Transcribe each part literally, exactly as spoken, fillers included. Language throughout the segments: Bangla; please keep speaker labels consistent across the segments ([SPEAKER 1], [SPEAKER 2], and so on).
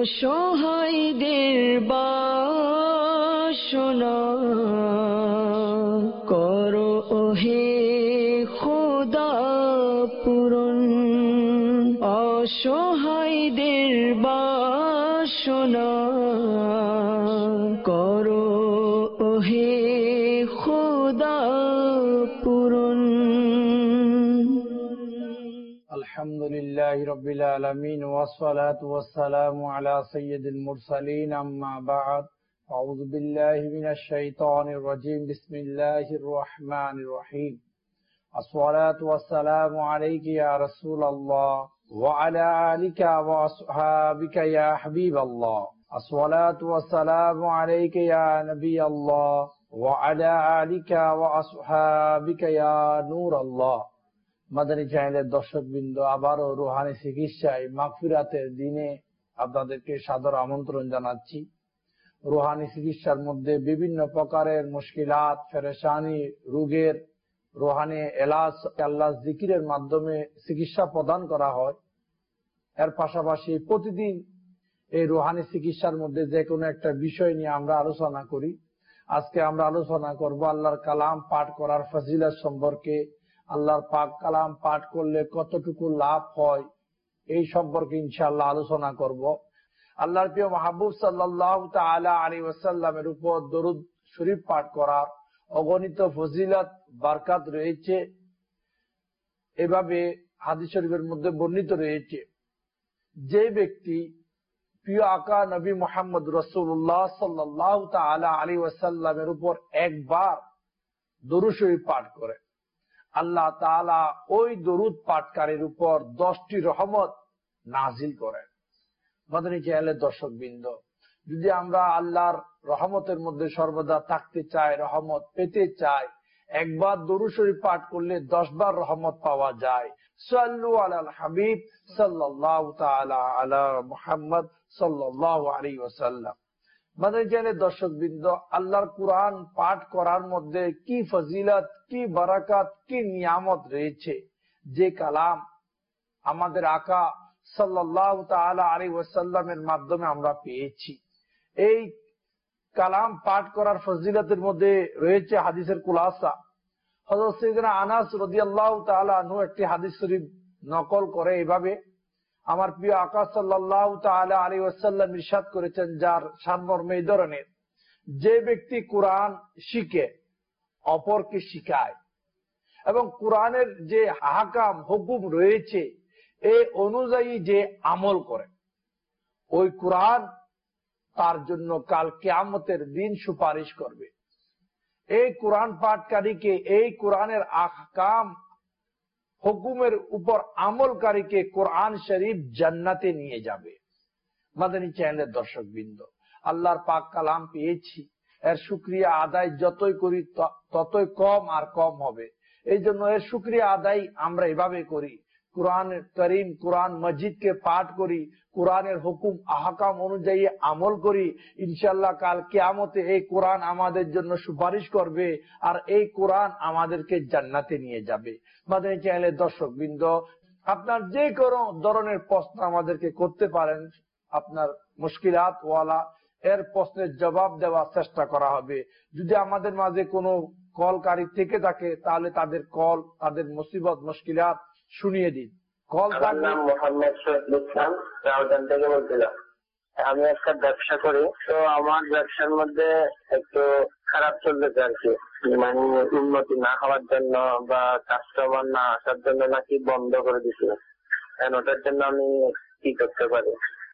[SPEAKER 1] অসহায়দের বাসনা করো ওহে খোদা পূরণ। অসহায়দের বাসনা করো ওহে খোদা পূরণ।
[SPEAKER 2] আলহামদুলিল্লাহি রাব্বিল আলামিন ওয়াসসালাতু ওয়াসসালামু আলা সাইয়্যিদিল মুরসালিন, আম্মা বা'দ। আউযু বিল্লাহি মিনাশ শাইতানির রাজীম। বিসমিল্লাহির রহমানির রহিম। আসসালাতু ওয়াসসালামু আলাইকা ইয়া রাসূলাল্লাহ ওয়া আলা আলিকা ওয়া আসহাবিকা ইয়া হাবিবাল্লাহ। আসসালাতু ওয়াসসালামু আলাইকা ইয়া নবিয়াল্লাহ ওয়া আলা আলিকা ওয়া আসহাবিকা ইয়া নূরাল্লাহ। মাদানী চ্যানেলের দর্শকবৃন্দ, আবারও রুহানি চিকিৎসায় মাগফিরাতের দিনে আপনাদেরকে সাদর আমন্ত্রণ জানাচ্ছি। রুহানি চিকিৎসার মধ্যে বিভিন্ন প্রকারের মুশকিলাত, পেরেশানি, রোগের রুহানি এলাজ আল্লাহ জিকিরের মাধ্যমে চিকিৎসা প্রদান করা হয়। এর পাশাপাশি প্রতিদিন এই রুহানি চিকিৎসার মধ্যে যে কোনো একটা বিষয় নিয়ে আমরা আলোচনা করি। আজকে আমরা আলোচনা করব আল্লাহর কালাম পাঠ করার ফজিলত সম্পর্কে। আল্লাহর পাক কালাম পাঠ করলে কতটুকু লাভ হয় এই সম্পর্কে ইনশাআল্লাহ আলোচনা করব। আল্লাহর প্রিয় মাহবুব সাল্লাল্লাহু তাআলা আলাইহি ওয়াসাল্লামের উপর দরুদ শরীফ পাঠ করার অগণিত ফজিলত বরকত রয়েছে। এভাবে হাদিস শরীফের মধ্যে বর্ণিত রয়েছে, যে ব্যক্তি প্রিয় আকা নবী মুহাম্মদ রাসূলুল্লাহ সাল্লাল্লাহু তাআলা আলাইহি ওয়াসাল্লামের উপর একবার দরুদ শরীফ পাঠ করে, আল্লাহ তাআলা ওই দরুদ পাঠকারীর উপর দশটি রহমত নাজিল করেন। মাদানী চ্যানেলের দর্শকবৃন্দ, যদি আমরা আল্লাহর রহমতের মধ্যে সর্বদা থাকতে চাই, রহমত পেতে চাই, একবার দরুদ শরীফ পাঠ করলে দশ বার রহমত পাওয়া যায়। সাল্লু আলাল হাবিব সাল্লাল্লাহু তাআলা আলা মুহাম্মদ সাল্লাল্লাহু আলাইহি ওয়াসাল্লাম। মাদানী চ্যানেলের দর্শকবৃন্দ, আল্লাহর কুরআন পাঠ করার মধ্যে কি ফজিলত, কি বারাকাত, কি নিয়ামত রয়েছে, যে কালাম আমাদের আকা সাল্লাল্লাহু তাআলা আলাইহি ওয়াসাল্লামের মাধ্যমে আমরা পেয়েছি। এই কালাম পাঠ করার ফজিলতের মধ্যে রয়েছে হাদিসের খুলাসা। হযরত সাইয়েদনা আনাস রাদিয়াল্লাহু তাআলা আনহু একটি হাদিস শরীফ নকল করে এভাবে, আমার প্রিয় আকা সাল্লাল্লাহু তাআলা আলাইহি ওয়াসাল্লাম ইরশাদ করেছেন, যার সারমর্ম এই ধরনের, যে ব্যক্তি কোরআন শিখে অপরকে শিখায় এবং কোরআনের যে আহকাম হুকুম রয়েছে এই অনুযায়ী যে আমল করে, ওই কোরআন তার জন্য কাল কিয়ামতের দিন সুপারিশ করবে। এই কোরআন পাঠকারীকে, এই কোরআনের আহকাম হুকুমের উপর আমলকারীকে কোরআন শরীফ জান্নাতে নিয়ে যাবে। মাদানী চ্যানেলের দর্শকবৃন্দ, আল্লাহর পাক কালাম পেয়েছি, এর শুকরিয়া আদায় যতই করি ততই কম আর কম হবে। এই জন্য এর শুকরিয়া আদায় আমরা এভাবে করি, কোরআন করিম, কোরআন মজিদকে পাঠ করি, কোরআনের হুকুম আহকাম অনুযায়ী আমল করি। ইনশাআল্লাহ কাল কিয়ামতে এই কোরআন আমাদের জন্য সুপারিশ করবে আর এই কোরআন আমাদেরকে জান্নাতে নিয়ে যাবে। মাদানী চ্যানেলের দর্শকবৃন্দ, আপনার যে কোনো ধরনের প্রশ্ন আমাদেরকে করতে পারেন, আপনার মুশকিলাত ওয়ালা এর প্রশ্নের জবাব দেওয়ার চেষ্টা করা হবে। যদি আমাদের মাঝে কোনো কলকারী থেকে থাকে তাহলে তাদের কল, তাদের মুসিবত মুশকিলাত শুনিয়ে দিন। কল
[SPEAKER 3] নাম মোহাম্মদ শহীদুল ইসলাম, রাউজান থেকে বলছিলাম। আমি একটা ব্যবসা করি, তো আমার ব্যবসার মধ্যে একটু খারাপ চলতেছে আর কি, মানে উন্নতি না হওয়ার জন্য বা কাস্টমার না আসার জন্য নাকি বন্ধ করে দিছিল। ওটার জন্য আমি কি করতে পারি?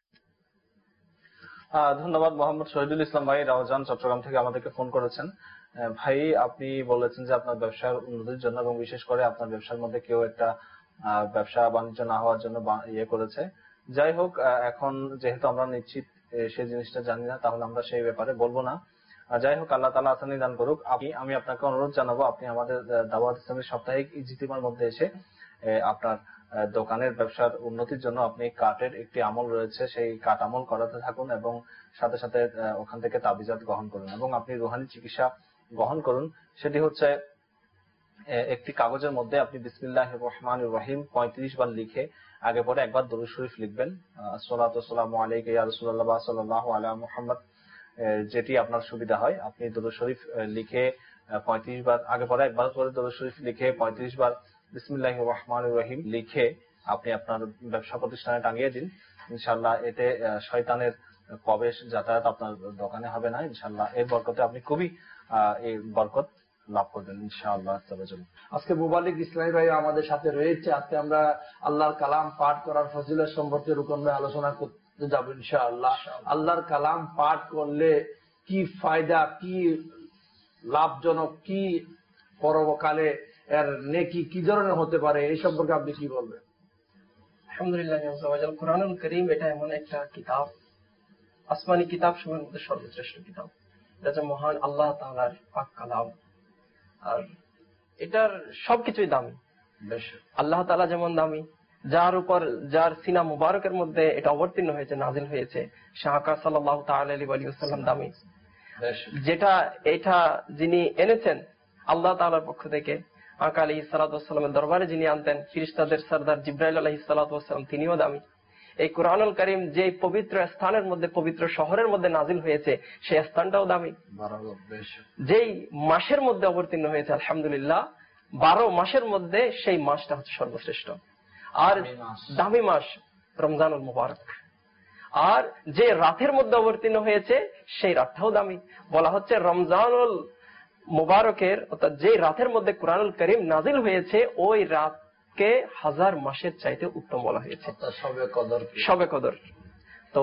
[SPEAKER 4] ধন্যবাদ মোহাম্মদ শহীদুল ইসলাম ভাই, রাউজান চট্টগ্রাম থেকে আমাদেরকে ফোন করেছেন। ভাই, আপনি বলেছেন যে আপনার ব্যবসার উন্নতির জন্য এবং বিশেষ করে আপনার ব্যবসার মধ্যে কেউ একটা ব্যবসা বাণিজ্য না হওয়ার জন্য ইয়ে করেছে। যাই হোক, এখন যেহেতু আমরা নিশ্চিত সেই জিনিসটা জানি না, তাহলে আমরা সেই ব্যাপারে বলবো না। যাই হোক, আল্লাহ তাআলা আসানি দান করুক। আমি আপনাকে অনুরোধ জানাবো, আপনি আমাদের দাওয়াত ইসলামের সাপ্তাহিক ইজতিমার মধ্যে এসে আপনার দোকানের ব্যবসার উন্নতির জন্য আপনি কাঠের একটি আমল রয়েছে, সেই কাঠ আমল করাতে থাকুন এবং সাথে সাথে ওখান থেকে তাবিজাত গ্রহণ করুন এবং আপনি রুহানি চিকিৎসা গ্রহণ করুন। সেটি হচ্ছে একটি কাগজের মধ্যে আপনি বিসমিল্লাহির রহমানির রহিম পঁয়ত্রিশ বার লিখে আগে পরে একবার দরুদ শরীফ লিখবেন, আসসালাতু ওয়াসসালামু আলাইকা ইয়া রাসূলুল্লাহ বা সাল্লাল্লাহু আলা মুহাম্মদ, যেটি আপনার সুবিধা হয়। আপনি দরুদ শরীফ লিখে পঁয়ত্রিশ বার, আগে পরে একবার করে দরুদ শরীফ লিখে পঁয়ত্রিশ বার বিসমিল্লাহির রহমানির রহিম লিখে আপনি আপনার ব্যবসা প্রতিষ্ঠানে টাঙিয়ে দিন। ইনশাআল্লাহ এতে শয়তানের প্রবেশ যাতায়াত আপনার দোকানে হবে না। ইনশাআল্লাহ এর বরকতে আপনি খুবই এই বরকত লাভ করবেন ইনশাআল্লাহ।
[SPEAKER 2] আজকে মুবালিক ইসলামী ভাই আমাদের সাথে রয়েছে। আজকে আমরা আল্লাহর কালাম পাঠ করার ফজিলত সম্পর্কে রুকন ভাই আলোচনা করতে যাব ইনশাআল্লাহ। আল্লাহর কালাম পাঠ করলে কি ফায়দা, কি লাভজনক, কি পরকালে এর নেকি কি ধরনের হতে পারে, এই সম্পর্কে আপনি কি বলবেন?
[SPEAKER 5] আলহামদুলিল্লাহ, কোরআনুল কারীম এটা এমন একটা কিতাব, আসমানি কিতাব সময়ের মধ্যে সর্বশ্রেষ্ঠ কিতাব। এটা মহান আল্লাহ তাআলার পাক কালাম, আর এটার সবকিছুই দামি। আল্লাহ তাআলা যেমন দামি, যার উপর যার সিনা মুবারকের মধ্যে এটা অবতীর্ণ হয়েছে, নাজিল হয়েছে, শাহকা সাল্লাল্লাহু তাআলা আলাইহি ওয়াসাল্লাম দামি। যেটা এটা যিনি এনেছেন আল্লাহ তাআলার পক্ষ থেকে, আকা আলাইহিস সালাতু ওয়াস সালামের দরবারে যিনি আনতেন, ফেরেশতাদের সরদার জিবরাইল আলাইহিস সালাতু ওয়াস সালাম, তিনিও দামি। এই কোরআনুল কারীম যে পবিত্র স্থানের মধ্যে, পবিত্র শহরের মধ্যে নাজিল হয়েছে, সেই স্থানটাও দামি। যেই মাসের মধ্যে অবতীর্ণ হয়েছে, আলহামদুলিল্লাহ, বারো মাসের মধ্যে সেই মাসটা হচ্ছে সর্বশ্রেষ্ঠ আর দামি মাস, রমজানুল মুবারক। আর যে রাতের মধ্যে অবতীর্ণ হয়েছে সেই রাতটাও দামি। বলা হচ্ছে রমজানুল মুবারকের, অর্থাৎ যে রাতের মধ্যে কোরআনুল কারীম নাজিল হয়েছে, ওই রাতকে হাজার মাসের চাইতে উত্তম বলা হয়েছে, শবে কদর। তো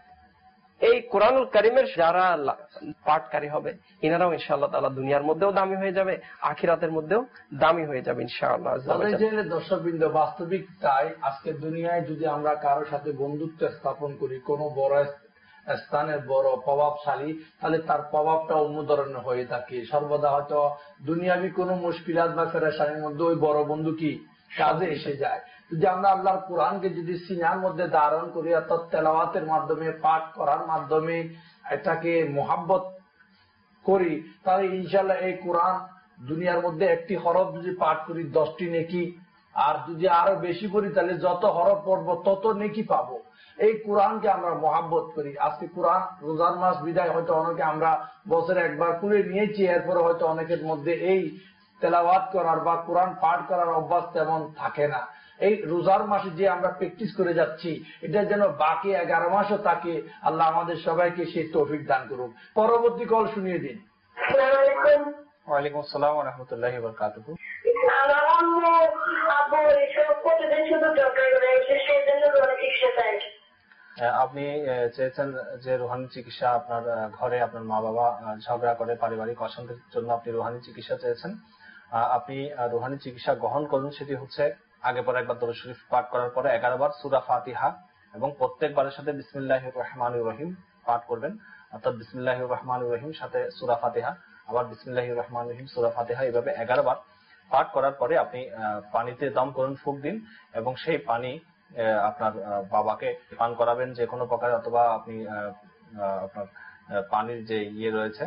[SPEAKER 5] এই কোরআনুল কারীমের যারা পাঠকারী হবে, ইনারাও ইনশাআল্লাহ তাআলা দুনিয়ার মধ্যেও দামি হয়ে যাবে, আখিরাতের মধ্যেও দামি হয়ে যাবে ইনশাআল্লাহ।
[SPEAKER 2] দর্শকবৃন্দ, বাস্তবিক তাই। আজকে দুনিয়ায় যদি আমরা কারোর সাথে বন্ধুত্ব স্থাপন করি, কোনো বড় স্থানের বড় প্রভাবশালী, তাহলে তার প্রভাবটা অন্য ধরনের হয়ে থাকে। সর্বদা হয়তো দুনিয়াবি কোনো মুশকিলাত বা পেরেশানির মধ্যে ওই বড় বন্ধু কি কাজে এসে যায়। যদি আমরা আল্লাহর কোরআনকে যদি সিনার মধ্যে ধারণ করি, অর্থাৎ তেলাওয়াতের মাধ্যমে, পাঠ করার মাধ্যমে এটাকে মোহাব্বত করি, তাহলে ইনশাআল্লাহ এই কোরআন দুনিয়ার মধ্যে একটি হরফ যদি পাঠ করি দশটি নেকি, আর যদি আরো বেশি করি তাহলে যত হরফ পড়বো তত নেকি পাবো। এই কোরআনকে আমরা মোহাব্বত করি। আজকে কোরআন রোজার মাস বিদায়, হয়তো অনেকে আমরা বছরে একবার করে নিয়েছি, এরপরে হয়তো অনেকের মধ্যে এই তেলাওয়াত করার বা কোরআন পাঠ করার অভ্যাস তেমন থাকে না। এই রোজার মাসে যে আমরা প্র্যাকটিস করে যাচ্ছি, এটা যেন বাকি এগারো মাসও থাকে। আল্লাহ আমাদের সবাইকে সেই তৌফিক দান করুন। পরবর্তী কল শুনিয়ে দিন।
[SPEAKER 4] ওয়ালাইকুম আসসালাম ওয়া রাহমাতুল্লাহি ওয়া বারাকাতুহু। আপনি চেয়েছেন যে রুহানি চিকিৎসা, আপনার ঘরে আপনার মা বাবা ঝগড়া করে, পারিবারিক অশান্তির জন্য আপনি রুহানি চিকিৎসা চেয়েছেন। আপনি রুহানি চিকিৎসা গ্রহণ করুন। সেটি হচ্ছে আগে পরে একবার দরুদ শরীফ পাঠ করার পরে এগারো বার সূরা ফাতিহা এবং প্রত্যেকবারের সাথে বিসমিল্লাহির রহমানির রহিম পাঠ করবেন। অর্থাৎ বিসমিল্লাহির রহমানির রহিম সাথে সূরা ফাতিহা, আবার বিসমিল্লাহির রহমানির রহিম সূরা ফাতিহা, এইভাবে এগারো বার পাঠ করার পরে আপনি পানিতে দম করুন, ফুঁক দিন, এবং সেই পানি আপনার বাবাকে পান করাবেন যে কোনো প্রকার, অথবা আপনি আপনার পানির যে ইয়ে রয়েছে,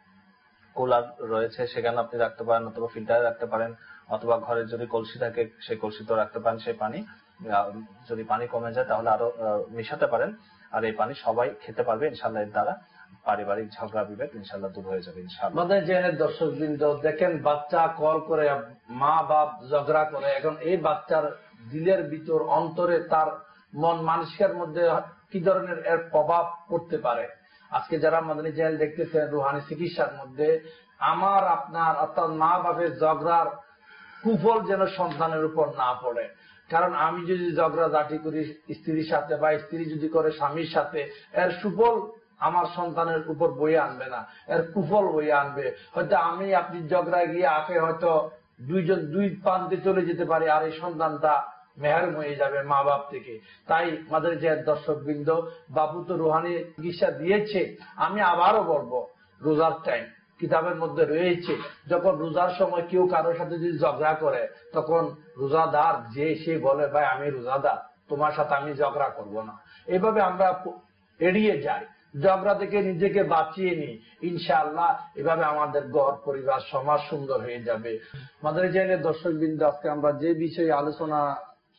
[SPEAKER 4] কুলার রয়েছে, সেখানে আপনি রাখতে পারেন, অথবা ফিল্টারে রাখতে পারেন, অথবা ঘরে যদি কলসি থাকে সেই কলসিতেও রাখতে পারেন। সেই পানি যদি পানি কমে যায় তাহলে আরো মিশাতে পারেন। আর এই পানি সবাই খেতে পারবে ইনশাআল্লাহ। এর দ্বারা পারিবারিক ঝগড়া বিভেদ ইনশাআল্লাহ দূর হয়ে যাবে ইনশাআল্লাহ।
[SPEAKER 2] আমাদের জেনের দর্শকবৃন্দ, দেখেন বাচ্চা কল করে, মা বাপ ঝগড়া করে, এখন এই বাচ্চার দিলের ভিতর, অন্তরে, তার মন মানসিকের মধ্যে কি ধরনের এর প্রভাব পড়তে পারে। আজকে যারা মাদানী চ্যানেল দেখতেছেন, রুহানি চিকিৎসার মধ্যে আমার আপনার অর্থাৎ মা বাপের ঝগড়ার কুফল যেন সন্তানের উপর না পড়ে। কারণ আমি যদি ঝগড়া ঝাঁটি করি স্ত্রীর সাথে, বা স্ত্রী যদি করে স্বামীর সাথে, এর সুফল আমার সন্তানের উপর বয়ে আনবে না, এর কুফল বয়ে আনবে। হয়তো আমি আপনি ঝগড়ায় গিয়ে আগে হয়তো দুইজন দুই প্রান্তে চলে যেতে পারি, আর এই সন্তানটা মেহরুম হয়ে যাবে মা বাপ থেকে। তাই আমাদের যে দর্শক বৃন্দ, বাবু তো রুহানি চিকিৎসা দিয়েছে, আমি আবারও বলবো, রোজার টাইম কিতাবের মধ্যে রয়েছে, যখন রোজার সময় কেউ কারোর সাথে যদি ঝগড়া করে, তখন রোজাদার যে সে বলে, ভাই আমি রোজাদার, তোমার সাথে আমি ঝগড়া করব না। এভাবে আমরা এড়িয়ে যাই, ঝগড়া থেকে নিজেকে বাঁচিয়ে নিই। ইনশাআল্লাহ এভাবে আমাদের ঘর, পরিবার, সমাজ সুন্দর হয়ে যাবে। আমাদের চ্যানেলের দর্শক বৃন্দ, আজকে আমরা যে বিষয়ে আলোচনা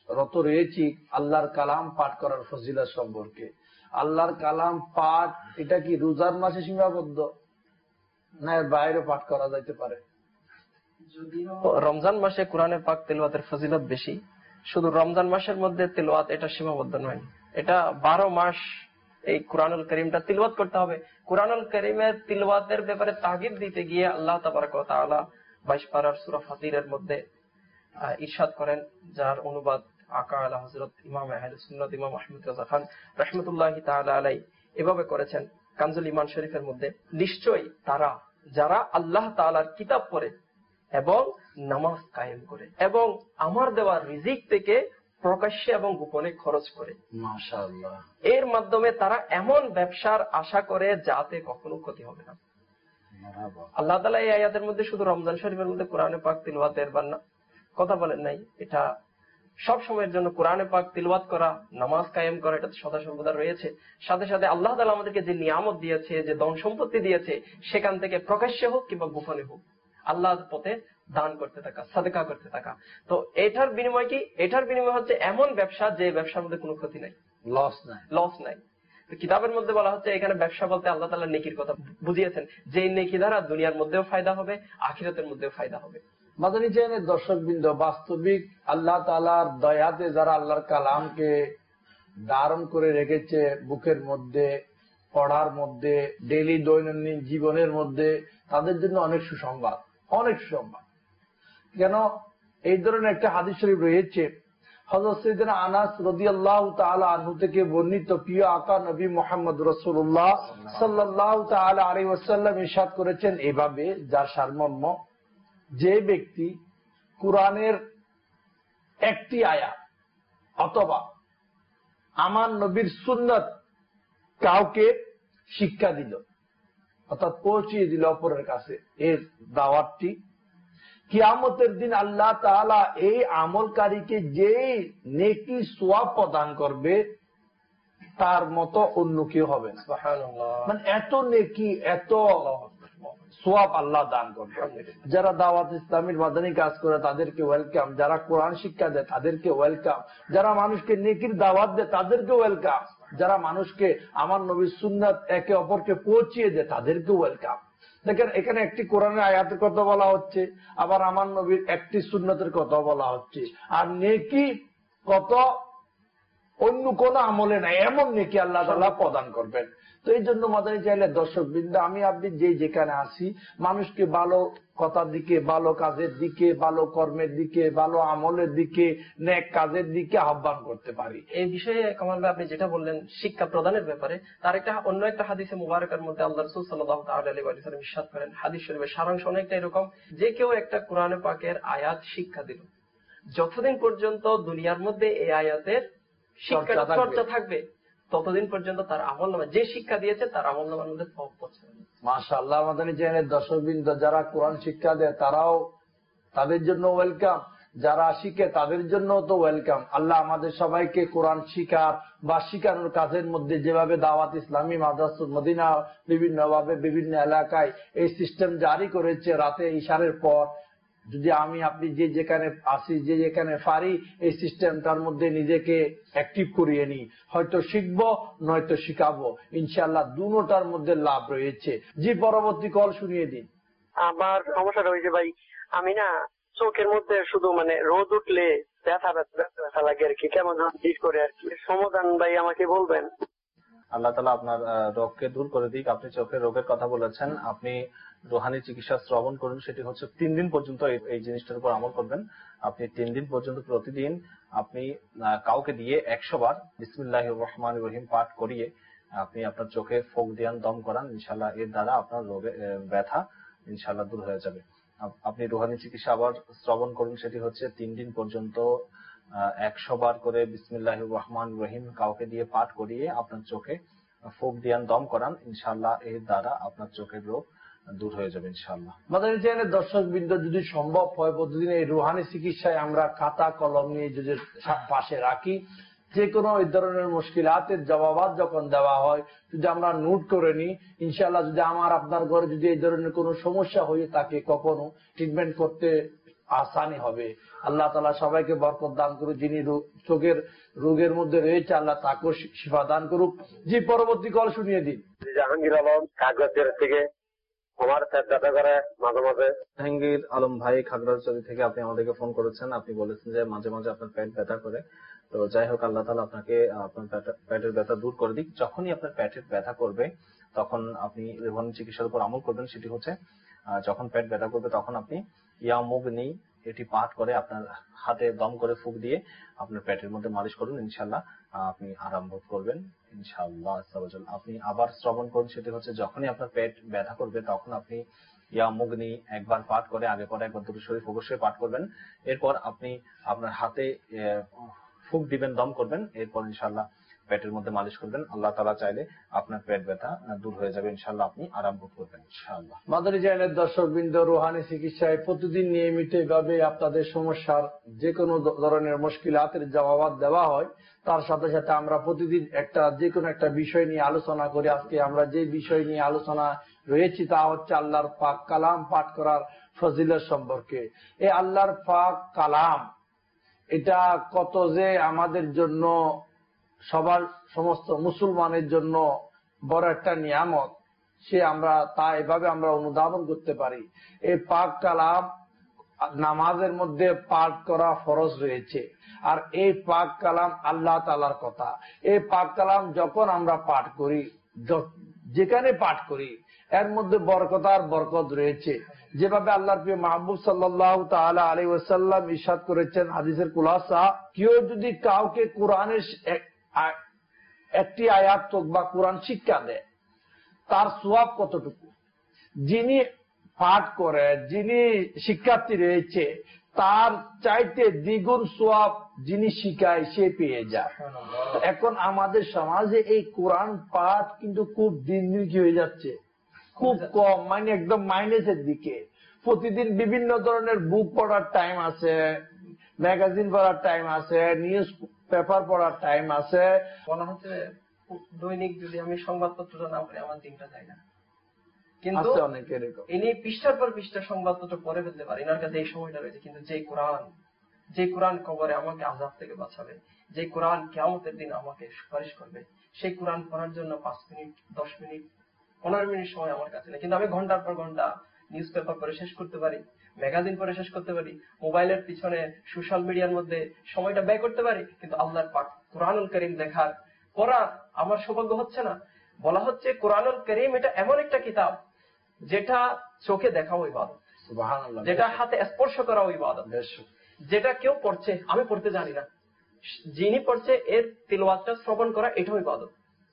[SPEAKER 2] রত রয়েছি আল্লাহর কালাম পাঠ করার ফজিলত সম্পর্কে। আল্লাহর কালাম পাঠ এটা কি রোজার মাসে সীমাবদ্ধ, না এর বাইরে পাঠ করা যাইতে পারে?
[SPEAKER 5] যদিও রমজান মাসে কোরআনে পাক তেলাওয়াতের ফজিলত বেশি, শুধু রমজান মাসের মধ্যে তেলাওয়াত এটা সীমাবদ্ধ নয়, এটা বারো মাস এই কোরআনুল কারীমটা তিলাওয়াত করতে হবে। কোরআনুল কারীমের তিলাওয়াতের ব্যাপারে তাগিদ দিতে গিয়ে আল্লাহ তাবারক ওয়া তাআলা বাইশ পারার সূরা ফাতিরের মধ্যে ইরশাদ করেন, যার অনুবাদ আকা আলা হযরত ইমাম আহলে সুন্নাত ইমাম আহমদ রাজা খান রাহমাতুল্লাহি তাআলা আলাইহি এভাবে করেছেন কানজুল ঈমান শরীফের মধ্যে, নিশ্চয়ই তারা যারা আল্লাহ তাআলার কিতাব পড়ে এবং নামাজ কায়েম করে এবং আমার দেওয়া রিজিক থেকে প্রকাশ্যে এবং গোপনে খরচ করে,
[SPEAKER 2] মাশাআল্লাহ,
[SPEAKER 5] এর মাধ্যমে তারা এমন ব্যবসার আশা করে যাতে কখনো ক্ষতি হবে না। আল্লাহ তাআলা এই আয়াতের মধ্যে শুধু রমজান শরীফের মধ্যে কোরআনে পাক তিলাওয়াতের বান্না কথা বলেন নাই, এটা সব সময়ের জন্য কোরআনে পাক তিলাওয়াত করা, নামাজ কায়েম করা, এটা সদা সর্বদা রয়েছে। সাথে সাথে আল্লাহ তাআলা আমাদেরকে যে নিয়ামত দিয়েছে, যে ধন সম্পত্তি দিয়েছে, সেখান থেকে প্রকাশ্যে হোক কিংবা গোপনে হোক আল্লাহর পথে দান করতে থাকা, সাদকা করতে থাকা। তো এটার বিনিময় কি? এটার বিনিময় হচ্ছে এমন ব্যবসা যে ব্যবসার মধ্যে কোনো ক্ষতি নাই,
[SPEAKER 2] লস নাই,
[SPEAKER 5] লস নাই। কিতাবের মধ্যে বলা হচ্ছে এখানে ব্যবসা বলতে আল্লাহ তাআলা নেকির কথা বুঝিয়েছেন, যে নেকি দ্বারা দুনিয়ার মধ্যেও ফায়দা হবে, আখিরাতের মধ্যেও ফায়দা হবে।
[SPEAKER 2] মাদানী চ্যানেলের দর্শক বৃন্দ, বাস্তবিক আল্লাহ তাআলার দয়াতে যারা আল্লাহর কালামকে ধারণ করে রেখেছে বুকের মধ্যে, পড়ার মধ্যে, ডেইলি দৈনন্দিন জীবনের মধ্যে, তাদের জন্য অনেক সুসংবাদ, অনেক সুসংবাদ। কেন? এই ধরনের একটা হাদিস শরীফ রয়েছে, হযরত সাইয়েদনা আনাস রাদিয়াল্লাহু তাআলা আনহু থেকে বর্ণিত, প্রিয় আকা নবী মুহাম্মদ রাসূলুল্লাহ সাল্লাল্লাহু তাআলা আলাইহি ওয়াসাল্লাম ইরশাদ করেছেন এভাবে, যার সারমর্ম, যে ব্যক্তি কুরআনের একটি আয়াত অথবা আমার নবীর সুন্নাত কাউকে শিক্ষা দিল অর্থাৎ পৌঁছিয়ে দিল অপরের কাছে, এর দাওয়াতটি কিয়ামতের দিন আল্লাহ তাআলা এই আমলকারীকে যে নেকি সওয়াব প্রদান করবে তার মতো অন্য কেউ হবে না। সুবহানাল্লাহ, মানে এত নেকি, এত সওয়াব আল্লাহ দান করবে। যারা দাওয়াত ইসলামের মাদানী কাজ করে তাদেরকে ওয়েলকাম, যারা কোরআন শিক্ষা দেয় তাদেরকে ওয়েলকাম, যারা মানুষকে নেকির দাওয়াত দেয় তাদেরকে ওয়েলকাম, যারা মানুষকে আমার নবীর সুন্নাত একে অপরকে পৌঁছিয়ে দেয় তাদেরকে ওয়েলকাম। দেখেন, এখানে একটি কোরআনের আয়াতের কথা বলা হচ্ছে, আবার আমার নবীর একটি সুন্নতের কথা বলা হচ্ছে, আর নেকি কত অন্য কোন আমলে নাই, এমন নেকি আল্লাহ তাআলা প্রদান করবেন। তো এই জন্য মাদানী চাইলে দর্শক বৃন্দ, আমি আপনি যে যেখানে আসি, মানুষকে ভালো কথার দিকে, ভালো কাজের দিকে, ভালো কর্মের দিকে, ভালো আমলের দিকে, নেক কাজের দিকে আহ্বান করতে পারি।
[SPEAKER 5] এই বিষয়ে কামাল ভাই আপনি যেটা বললেন শিক্ষা প্রদানের ব্যাপারে, তার একটা অন্য একটা হাদিসে মুবারকের মধ্যে আল্লাহ রাসূল সাল্লাল্লাহু তাআলা আলাইহি ওয়াসাল্লাম ইরশাদ করেন, হাদিস শরীফের সারাংশ অনেকটা এরকম, যে কেউ একটা কোরআনে পাকের আয়াত শিক্ষা দিল, যতদিন পর্যন্ত দুনিয়ার মধ্যে এই আয়াতের শিক্ষার চর্চা থাকবে ততদিন পর্যন্ত তার আমলনামা, যে শিক্ষা দিয়েছে তার আমলনামার মধ্যে সওয়াব পৌঁছাবে।
[SPEAKER 2] মাশাআল্লাহ, মাদানী চ্যানেলের দর্শকবৃন্দ, যারা কোরআন শিক্ষা দেয় তারাও, তাদের জন্য ওয়েলকাম, যারা শিখে তাদের জন্য তো ওয়েলকাম। আল্লাহ আমাদের সবাইকে কোরআন শিখার বা শিখানোর কাজের মধ্যে, যেভাবে দাওয়াত ইসলামী মাদ্রাসা মদিনা বিভিন্ন ভাবে বিভিন্ন এলাকায় এই সিস্টেম জারি করেছে, রাতে ইশারের পর যদি আমি আপনি যে যেখানে আসি, যে যেখানে পারি, এই সিস্টেমটার মধ্যে নিজেকে অ্যাক্টিভ করিয়ে নিই, হয়তো শিখবো নয়তো শিখাবো, ইনশাআল্লাহ দুটোটার মধ্যে লাভ রয়েছে। জি, পরবর্তী কল শুনিয়ে দিন।
[SPEAKER 3] আমার সমস্যাটা হয়েছে ভাই, আমি না চোখের মধ্যে শুধু মানে রোদ উঠলে ব্যথা ব্যথা ব্যথা লাগে আর কি, কেমন ঠিক করে আর কি, সমাধান ভাই আমাকে বলবেন?
[SPEAKER 4] আল্লাহ তাআলা আপনার রোগকে দূর করে দিক। আপনি চোখের রোগের কথা বলেছেন, আপনি রুহানি চিকিৎসা শ্রবণ করুন, সেটি হচ্ছে তিন দিন পর্যন্ত এই জিনিসটার উপর আমল করবেন। আপনি তিন দিন পর্যন্ত প্রতিদিন আপনি কাউকে দিয়ে একশো বার বিসমিল্লাহির রহমানির রহিম পাঠ করিয়ে আপনি আপনার চোখে ফোক দিয়ান দম করান, ইনশাআল্লাহ এর দ্বারা আপনার রোগে ব্যথা ইনশাআল্লাহ দূর হয়ে যাবে। আপনি রুহানি চিকিৎসা আবার শ্রবণ করুন, সেটি হচ্ছে তিন দিন পর্যন্ত একশো বার করে বিসমিল্লাহির রহমানির রহিম কাউকে দিয়ে পাঠ করিয়ে আপনার চোখে ফোক দিয়ান দম করান, ইনশাআল্লাহ এর দ্বারা আপনার চোখের রোগ দূর হয়ে যাবে ইনশাআল্লাহ।
[SPEAKER 2] মাদানী চ্যানেলের দর্শক বৃন্দ, যদি সম্ভব হয় প্রতিদিন এই রুহানি চিকিৎসায় আমরা খাতা কলম নিয়ে যদি পাশে রাখি, যে কোনো এই ধরনের মুশকিলাতের জবাবাত যখন দেওয়া হয় যদি আমরা নোট করে নিই, ইনশাআল্লাহ যদি আমার আপনার ঘরে যদি এই ধরনের কোনো সমস্যা হয়ে থাকে, কখনো ট্রিটমেন্ট করতে আসানি হবে। আল্লাহ তাআলা সবাইকে বরকত দান করুক। যিনি চোখের রোগের মধ্যে রয়েছে আল্লাহ তাকেও শিফা দান করুক। জি, পরবর্তী কল শুনিয়ে দিন।
[SPEAKER 3] জাহাঙ্গীর আলম কাগজের থেকে আমার পেট ব্যথা করে মাঝে মাঝে।
[SPEAKER 4] জাহাঙ্গীর আলম ভাই খাগড়াছড়ি থেকে আপনি আমাদেরকে ফোন করেছেন। আপনি বলেছেন যে মাঝে মাঝে আপনার পেট ব্যথা করে। তো যাই হোক, আল্লাহ তাআলা আপনাকে আপনার পেটের ব্যথা দূর করে দিক। যখনই আপনার পেটের ব্যথা করবে তখন আপনি রেভানি চিকিৎসার উপর আমল করবেন। সেটি হচ্ছে যখন পেট ব্যথা করবে তখন আপনি ইয়া মুগনি এটি পাঠ করে আপনার হাতে দম করে ফুঁক দিয়ে আপনার পেটের মধ্যে মালিশ করুন। ইনশাআল্লাহ আপনি আরাম বোধ করবেন ইনশাআল্লাহ। আপনি আবার শ্রবণ করুন। সেটি হচ্ছে যখনই আপনার পেট ব্যথা করবে তখন আপনি ইয়া মুগনি একবার পাঠ করে আগে পরে একবার দুরূদ শরীফ অবশ্যই পাঠ করবেন। এরপর আপনি আপনার হাতে ফুঁক দিবেন, দম করবেন। এরপর ইনশাআল্লাহ পেটের মধ্যে মালিশ করবেন। আল্লাহ তাআলা চাইলে আপনার পেট ব্যথা দূর হয়ে যাবে ইনশাআল্লাহ। আপনি আরাম বোধ করবেন ইনশাআল্লাহ।
[SPEAKER 2] মাদানী চ্যানেলের দর্শকবৃন্দ, রুহানি চিকিৎসায় প্রতিদিন নিয়মিত ভাবে আপনাদের সমস্যার যে কোনো ধরনের মুশকিলাতের জবাব দেওয়া হয়। তার সাথে সাথে আমরা প্রতিদিন একটা যে কোনো একটা বিষয় নিয়ে আলোচনা করি। আজকে আমরা যে বিষয় নিয়ে আলোচনা রয়েছি তা হচ্ছে আল্লাহর পাক কালাম পাঠ করার ফজিলত সম্পর্কে। এই আল্লাহর পাক কালাম এটা কত যে আমাদের জন্য, সবার সমস্ত মুসলমানের জন্য বড় একটা নিয়ামত, সে আমরা তা এভাবে আমরা অনুধাবন করতে পারি। এই পাক কালাম নামাজের মধ্যে পাঠ করা ফরজ রয়েছে। আর এই পাক কালাম আল্লাহ তাআলার কথা। এই পাক কালাম যখন আমরা পাঠ করি, যেখানে পাঠ করি, এর মধ্যে বরকত আর বরকত রয়েছে। যেভাবে আল্লাহর প্রিয় মাহবুব সাল্লাল্লাহু তাআলা আলাইহি ওয়াসাল্লাম ইরশাদ করেছেন, হাদিসের খুলাসা, কেউ যদি কাউকে কোরআনের একটি আয়াত বা কোরআন শিক্ষা দেয়, তার সওয়াব কতটুকু? যিনি পাঠ করে, যিনি শিক্ষার্থী রয়েছে, তার চাইতে দ্বিগুণ সওয়াব যিনি শিখায় সে পেয়ে যায়। এখন আমাদের সমাজে এই কোরআন পাঠ কিন্তু খুব দিন দিন কি হয়ে যাচ্ছে, খুব কম, মানে একদম মাইনাসের দিকে। প্রতিদিন বিভিন্ন ধরনের বুক পড়ার টাইম আছে, ম্যাগাজিন পড়ার টাইম আছে, নিউজ পেপার পড়ার টাইম আছে।
[SPEAKER 5] বলা হচ্ছে দৈনিক যদি আমি সংবাদপত্রটা না পড়ি আমার দিনটা যায় না, কিন্তু ইনি পৃষ্ঠার পর পৃষ্ঠা সংবাদপত্র পড়ে ফেলতে পারে, এনার কাছে এই সময়টা রয়েছে। কিন্তু যে কোরআন যে কোরআন কবরে আমাকে আযাব থেকে বাঁচাবে, যে কোরআন কিয়ামতের দিন আমাকে সুপারিশ করবে, সেই কোরআন পড়ার জন্য পাঁচ মিনিট দশ মিনিট পনেরো মিনিট সময় আমার কাছে নেই। কিন্তু আমি ঘন্টার পর ঘন্টা নিউজ পেপার পড়ে শেষ করতে পারি, ম্যাগাজিন পড়ে শেষ করতে পারি, মোবাইলের পিছনে সোশ্যাল মিডিয়ার মধ্যে সময়টা ব্যয় করতে পারি, কিন্তু আল্লাহর পাক কোরআনুল কারীম দেখার পড়া আমার সৌভাগ্য হচ্ছে না। বলা হচ্ছে কোরআনুল কারীম এটা এমন একটা কিতাব যেটা চোখে দেখাও ইবাদত, যেটা হাতে স্পর্শ করাও ইবাদত, যেটা কেউ পড়ছে আমি পড়তে জানি না, যিনি পড়ছে এর তিলাওয়াতটা শ্রবণ করা এটাও ইবাদত।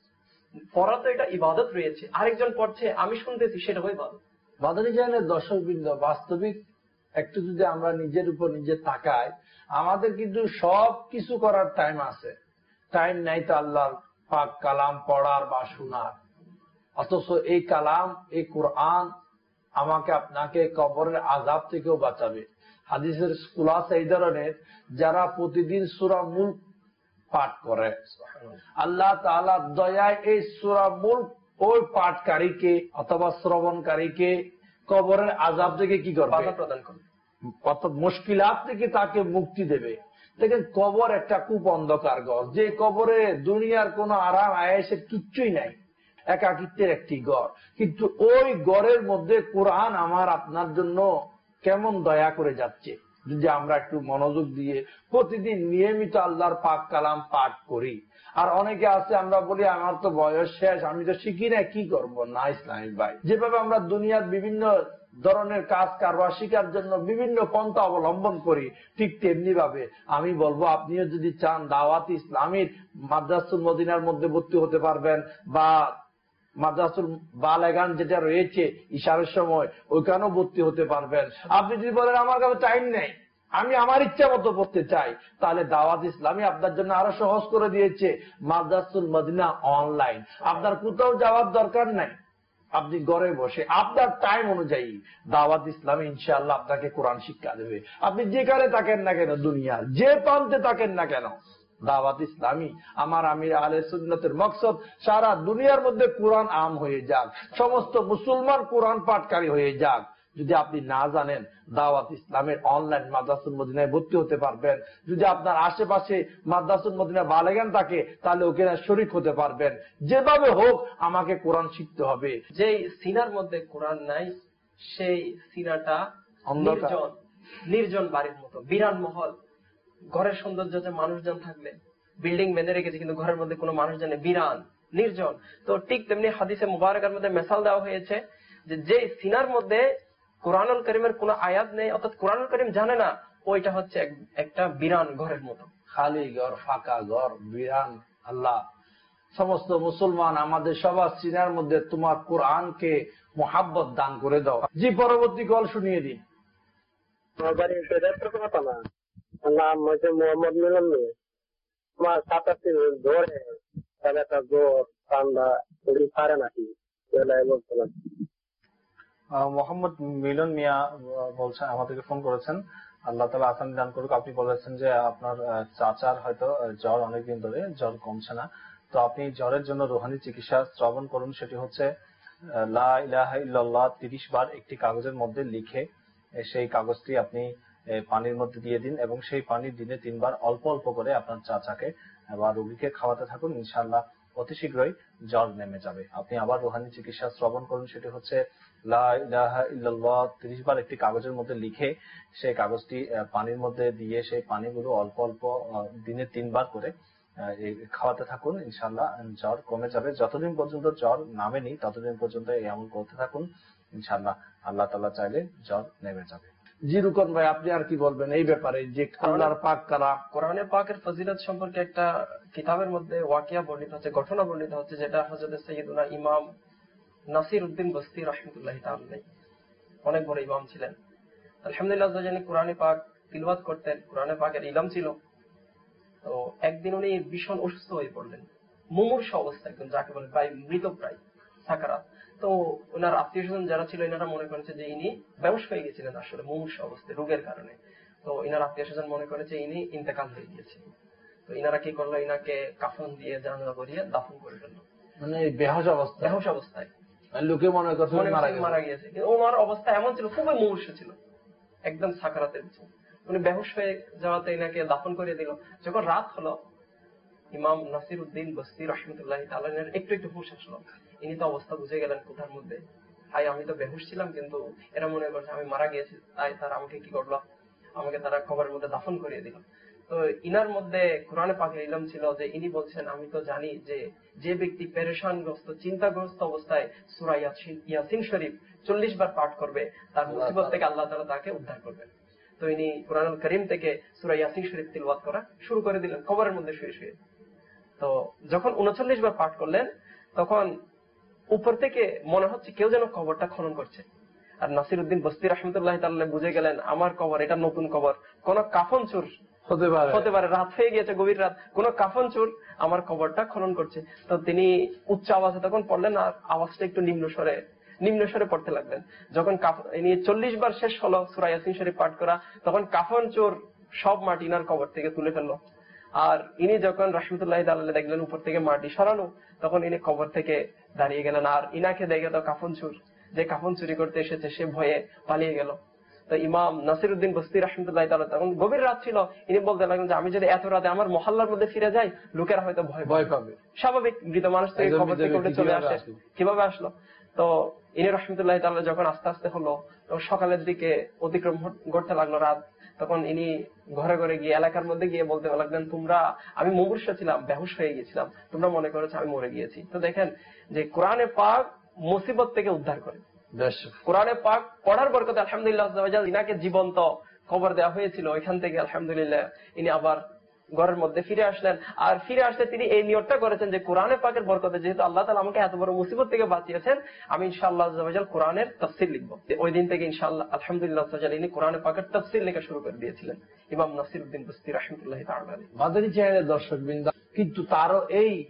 [SPEAKER 5] পড়া তো এটা ইবাদত রয়েছে, আরেকজন পড়ছে আমি শুনতেছি সেটাও ইবাদত।
[SPEAKER 2] মাদানী চ্যানেলের দর্শকবৃন্দ, বাস্তবিক একটু যদি আমরা নিজের উপর নিজে তাকাই, আমাদের কিন্তু সব কিছু করার টাইম আছে, টাইম নাই তো আল্লাহর পাক কালাম পড়ার বা শোনার। অথচ এই কালাম, এই কোরআন আমাকে আপনাকে কবরের আযাব থেকেও বাঁচাবে। হাদিসের খুলাসা এই ধরনের, যারা প্রতিদিন সূরা মুলক পাঠ করে, আল্লাহ তাআলার দয়ায় এই সূরা মুলক ওই পাঠকারীকে অথবা শ্রবণকারীকে কবরের আযাব থেকে কি করবে,
[SPEAKER 5] প্রদান করবে,
[SPEAKER 2] কত মুশকিলাত থেকে তাকে মুক্তি দেবে। দেখেন, কবর একটা খুব অন্ধকার ঘর, যে কবরে দুনিয়ার কোন আরাম আয়েশের কিচ্ছুই নাই, একাকিত্বের একটি ঘর। কিন্তু ওই ঘরের মধ্যে কোরআন আমার আপনার জন্য কেমন দয়া করে যাচ্ছে, যদি আমরা একটু মনোযোগ দিয়ে প্রতিদিন নিয়মিত আল্লাহর পাক কালাম পাঠ করি। আর অনেকে আছে আমরা বলি আমার তো বয়স শেষ, আমি তো শিখি না, কি করবো না। ইসলামিক ভাই, যেভাবে আমরা দুনিয়ার বিভিন্ন ধরনের কাজ কারবার শিকার জন্য বিভিন্ন পন্থা অবলম্বন করি, ঠিক তেমনি ভাবে আমি বলবো আপনিও যদি চান দাওয়াত ইসলামীর মাদ্রাসুল মদিনার মধ্যে ভর্তি হতে পারবেন, বা মাদ্রাসুল বালেগান যেটা রয়েছে ইশারের সময় ওইখানেও ভর্তি হতে পারবেন। আপনি যদি বলেন আমার কাছে টাইম নেই, আমি আমার ইচ্ছা মতো পড়তে চাই, তাহলে দাওয়াত ইসলামী আপনার জন্য আরো সহজ করে দিয়েছে মাদ্রাসুল মদিনা অনলাইন। আপনার কোথাও যাওয়ার দরকার নাই, আপনি ঘরে বসে আপনার টাইম অনুযায়ী দাওয়াত ইসলামী ইনশাআল্লাহ আপনাকে কোরআন শিক্ষা দেবে। আপনি যেখানে থাকেন না কেন, দুনিয়ার যে প্রান্তে থাকেন না কেন, দাওয়াত ইসলামী আমার আমির আহলে সুন্নতের মকসদ সারা দুনিয়ার মধ্যে কোরআন আম হয়ে যাক, সমস্ত মুসলমান কোরআন পাঠকারী হয়ে যাক। যদি আপনি না জানেন দাওয়াত ইসলামের অনলাইন মাদ্রাসুল মদিনায় ভর্তি হতে পারবেন। যদি আপনার আশেপাশে মাদ্রাসুল মদিনা বালেগান থাকে তাহলে ওখানে শরীক হতে পারবেন। যেভাবে হোক আমাকে কোরআন শিখতে হবে।
[SPEAKER 5] যে সিনার মধ্যে কোরআন নাই সেই সিনাটা নির্জন নির্জন বাড়ির মতো, বিরান মহল। ঘরের সৌন্দর্য যে মানুষজন থাকলে বিল্ডিং বেঁধে রেখেছে কিন্তু ঘরের মধ্যে কোনো মানুষজন নেই, বিরান নির্জন। তো ঠিক তেমনি হাদিসে মুবারকের মধ্যে মেসাল দেওয়া হয়েছে যে যে সিনার মধ্যে কোরআনুল কারীমের কোন আয়াত নেই, অর্থাৎ কোরআনুল কারীম জানে না, ওইটা হচ্ছে একটা বিরান ঘরের মতো,
[SPEAKER 2] খালি ঘর, ফাঁকা ঘর, বিরান। আল্লাহ সমস্ত মুসলমান আমাদের সবার সিনার মধ্যে তোমার কোরআনকে মোহাব্বত দান করে দাও। জি, পরবর্তী কল শুনিয়ে দিন।
[SPEAKER 3] নাম হচ্ছে মোহাম্মদ মিলন মিয়া। আমার সাতাশি ধরে একটা জ্বর ঠান্ডা শরীর পারে নাকি বলছিলাম।
[SPEAKER 4] মোহাম্মদ মিলন মিয়া বলছেন, আমাদেরকে ফোন করেছেন। আল্লাহ তাআলা আসানি দান করুক। আপনি বলেছেন যে আপনার চাচার হয়তো জ্বর অনেকদিন ধরে, জ্বর কমছে না। তো আপনি জ্বরের জন্য রুহানি চিকিৎসা শ্রবণ করুন। সেটি হচ্ছে লা ইলাহা ইল্লাল্লাহ তিরিশ বার একটি কাগজের মধ্যে লিখে সেই কাগজটি আপনি পানির মধ্যে দিয়ে দিন এবং সেই পানি দিনে তিনবার অল্প অল্প করে আপনার চাচাকে বা রোগীকে খাওয়াতে থাকুন। ইনশাআল্লাহ অতি শীঘ্রই জ্বর নেমে যাবে। আপনি আবার রুহানি চিকিৎসা শ্রবণ করুন। সেটি হচ্ছে লা ইলাহা ইল্লাল্লাহ তিরিশ বার একটি কাগজের মধ্যে লিখে সেই কাগজটি পানির মধ্যে দিয়ে সেই পানিগুলো অল্প অল্প দিনে তিনবার করে খাওয়াতে থাকুন। ইনশাআল্লাহ জ্বর কমে যাবে। যতদিন পর্যন্ত জ্বর নামেনি ততদিন পর্যন্ত এই আমল করতে থাকুন। ইনশাআল্লাহ আল্লাহ তাআলা চাইলে জ্বর নেমে যাবে।
[SPEAKER 2] জি রুকন ভাই, আপনি আর কি বলবেন এই ব্যাপারে যে আল্লাহর পাক কালাম?
[SPEAKER 5] কোরআনে পাকের ফজিলত সম্পর্কে একটা কিতাবের মধ্যে ওয়াকিয়া বর্ণিত হচ্ছে, ঘটনা বর্ণিত হচ্ছে, যেটা হযরত সাইয়্যিদুনা ইমাম নাসির উদ্দিন বস্তি রাহমাতুল্লাহি তাআলা, অনেক বড় ইমাম ছিলেন। আলহামদুলিল্লাহ, যিনি কোরআনে পাক তিলাওয়াত করতেন, কোরআনে পাকের ইলম ছিল। তো একদিন উনি ভীষণ অসুস্থ হয়ে পড়লেন, মুমূর্ষ অবস্থা, একদম যাকে বলে প্রায় মৃত, প্রায় সাকারাত। তো ওনার আত্মীয় স্বজন যারা ছিল এনারা মনে করেছে যে ইনি বেহুশ হয়ে গেছিলেন আসলে মুমূর্ষ অবস্থায় রোগের কারণে। তো ইনার আত্মীয় স্বজন মনে করেছে ইনি ইন্তেকাল হয়ে গিয়েছে। তো ইনারা কি করলো, ইনাকে কাফন দিয়ে জানাজা করিয়ে দাফন করে ফেললো।
[SPEAKER 2] মানে বেহুশ অবস্থা,
[SPEAKER 5] বেহুশ অবস্থায়
[SPEAKER 2] লোকে মনে করছে
[SPEAKER 5] মারা গিয়েছে, কিন্তু ওনার অবস্থা এমন ছিল, খুবই মুমূর্ষ ছিল, একদম সাকারাতের। উনি বেহুশ হয়ে যাওয়াতে ইনাকে দাফন করে দিল। যখন রাত হলো, ইমাম নাসির উদ্দিন বস্তি রাহমাতুল্লাহি তাআলা একটু একটু হুঁশ আসলো। ইনি তো অবস্থা বুঝে গেলেন কোথার মধ্যে, হাই আমি তো বেহুশ ছিলাম, কিন্তু এরা মনে করছে আমি মারা গিয়েছি, তাই তারা আমাকে কি করলো, আমাকে তারা কবরের মধ্যে দাফন করিয়ে দিল। তো ইনার মধ্যে কোরআনে পাকের ইলম ছিল যে ইনি বলছেন আমি তো জানি যে যে ব্যক্তি পেরেশানগ্রস্ত, চিন্তাগ্রস্ত অবস্থায় সূরা ইয়াসিন শরীফ চল্লিশ বার পাঠ করবে তার মুসিবত থেকে আল্লাহ তাআলা তাকে উদ্ধার করবেন। তো ইনি কোরআনুল কারীম থেকে সূরা ইয়াসিন শরীফ তিলাওয়াত করা শুরু করে দিলেন কবরের মধ্যে শুয়ে শুয়ে। তো যখন উনচল্লিশ বার পাঠ করলেন তখন উপর থেকে মনে হচ্ছে কেউ যেন কবরটা খনন করছে। আর নাসির উদ্দিন বস্তি রাহমাতুল্লাহি তাআলা বুঝে গেলেন আমার কবর, এটা নতুন কবর, কোন কাফন চোর
[SPEAKER 2] হতে পারে
[SPEAKER 5] হতে পারে রাত হয়ে গিয়েছে, গভীর রাত, কোন কাফন চোর আমার কবরটা খনন করছে। তো তিনি উচ্চ আওয়াজে তখন পড়লেন, আর আওয়াজটা একটু নিম্ন স্বরে নিম্ন স্বরে পড়তে লাগলেন। যখন ইনি চল্লিশ বার শেষ হলো সূরা ইয়াসিন শরীফ পাঠ করা, তখন কাফন চোর সব মাটি ইনার কবর থেকে তুলে ফেললো। আর ইনি যখন রাহমাতুল্লাহি তাআলা দেখলেন উপর থেকে মাটি সরানো, তখন ইনি কবর থেকে দাঁড়িয়ে গেলেন। আর ইনাকে দেখে তো কাফন চোর, যে কাফন চুরি করতে এসেছে, সে ভয়ে পালিয়ে গেল। তো ইমাম নাসির উদ্দিন বস্তি রাহমাতুল্লাহি তাআলা, তখন গভীর রাত ছিল, ইনি বলতে লাগলেন যে আমি যদি এত রাতে আমার মহল্লার মধ্যে ফিরে যাই, লোকেরা হয়তো ভয় ভয় পাবে। স্বাভাবিক, মৃত মানুষ থেকে কবর থেকে উঠে চলে আসে, কিভাবে আসলো? তো ইনি রাহমাতুল্লাহি তাআলা যখন আস্তে আস্তে হলো, তো সকালের দিকে অতিক্রম ঘটতে লাগলো রাত, তখন ইনি ঘরে ঘরে গিয়ে এলাকার মধ্যে গিয়ে বলতে লাগলেন তোমরা, আমি মুমূর্ষ ছিলাম, বেহুশ হয়ে গিয়েছিলাম, তোমরা মনে করেছো আমি মরে গিয়েছি। তো দেখেন যে কোরআনে পাক মুসিবত থেকে উদ্ধার করে। কোরআনে পাক পড়ার বরকতে আলহামদুলিল্লাহ ইনাকে জীবন্ত খবর দেওয়া হয়েছিল, ওইখান থেকে আলহামদুলিল্লাহ ইনি আবার ঘরের মধ্যে ফিরে আসলেন। আর ফিরে আসলে তিনি এই নিয়তটা করেছেন যে কোরআনে পাকের বরকতে যেহেতু আল্লাহ তাআলা আমাকে এত বড় মুসিবত থেকে বাঁচিয়েছেন, আমি ইনশাআল্লাহ কোরআনের তাফসীর লিখবো। ওই দিন থেকে ইনশাআল্লাহ আলহামদুলিল্লাহ ইনি কোরআনে পাকের তাফসীর লেখা শুরু করে দিয়েছিলেন ইমাম নাসির উদ্দিন বস্তি রাহমাতুল্লাহি তাআলা।
[SPEAKER 2] মাদানী চ্যানেলের দর্শকবৃন্দ, কিন্তু তারও এই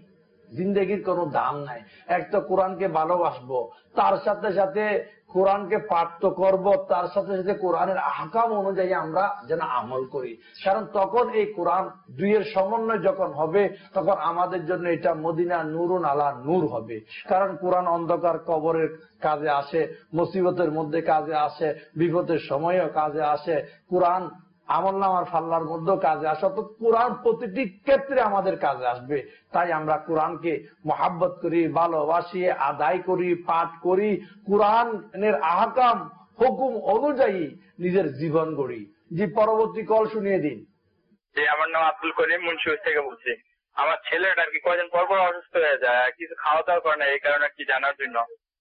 [SPEAKER 2] জিন্দেগির কোনো দাম নাই। এক তো কোরআনকে ভালোবাসবো, তার সাথে সাথে কোরআনকে পাঠ তো করবো, তার সাথে সাথে কোরআনের আহকাম অনুযায়ী আমরা যেন আমল করি। কারণ তখন এই কোরআন দুইয়ের সমন্বয় যখন হবে, তখন আমাদের জন্য এটা মদিনা নূরুন আলা নূর হবে। কারণ কোরআন অন্ধকার কবরের কাজে আসে, মুসিবতের মধ্যে কাজে আসে, বিপদের সময়ও কাজে আসে, কোরআন আমল নামার ফাল্লার মধ্যেও কাজে আসে। তো কোরআন প্রতিটি ক্ষেত্রে আমাদের কাজে আসবে। তাই আমরা কোরআনকে মহাব্বত করি, ভালোবাসি, আদায় করি, পাঠ করি, কোরআনের আহকাম হুকুম অনুযায়ী নিজের জীবন গড়ি। জি, পরবর্তী কল শুনিয়ে দিন।
[SPEAKER 6] যে আমার নাম আব্দুল করিম, মুন্সিগঞ্জ থেকে বলছি। আমার ছেলেটা আর কি কয়েকদিন পর পর অসুস্থ হয়ে যায়, আর কিছু খাওয়া দাওয়া করে না, এই কারণে কি জানার জন্য।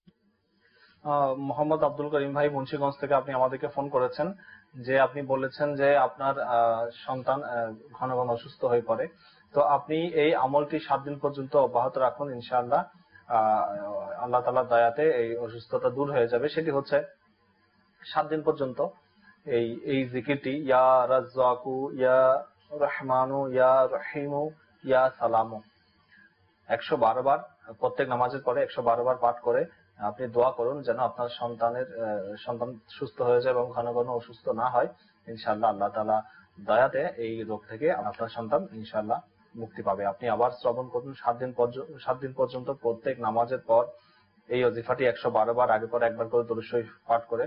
[SPEAKER 4] মোহাম্মদ আব্দুল করিম ভাই, মুন্সিগঞ্জ থেকে আপনি আমাদেরকে ফোন করেছেন যে আপনি বলেছেন যে আপনার সন্তান ঘন ঘন অসুস্থ হয়ে পড়ে। তো আপনি এই আমলটি সাত দিন পর্যন্ত অব্যাহত রাখুন, ইনশাআল্লাহ আল্লাহ তাআলার দয়াতে এই অসুস্থতা দূর হয়ে যাবে। সেটি হচ্ছে সাত দিন পর্যন্ত এই এই জিকিরটি ইয়া রাজ্জাকু, ইয়া রহমানু, ইয়া রহিমু, ইয়া সালামু একশো বারো বার প্রত্যেক নামাজের পরে একশো বারো বার পাঠ করে আপনি দোয়া করুন যেন আপনার সন্তানের সন্তান সুস্থ হয়ে যায় এবং ঘন ঘন অসুস্থ না হয়। ইনশাআল্লাহ আল্লাহ তাআলা দয়াতে এই রোগ থেকে আপনার সন্তান ইনশাআল্লাহ মুক্তি পাবে। আপনি আবার শ্রবণ করুন সাত দিন পর্যন্ত সাত দিন পর্যন্ত প্রত্যেক নামাজের পর এই ওজিফাটি একশো বারো বার আগে পরে একবার করে দরুদ শরীফ পাঠ করে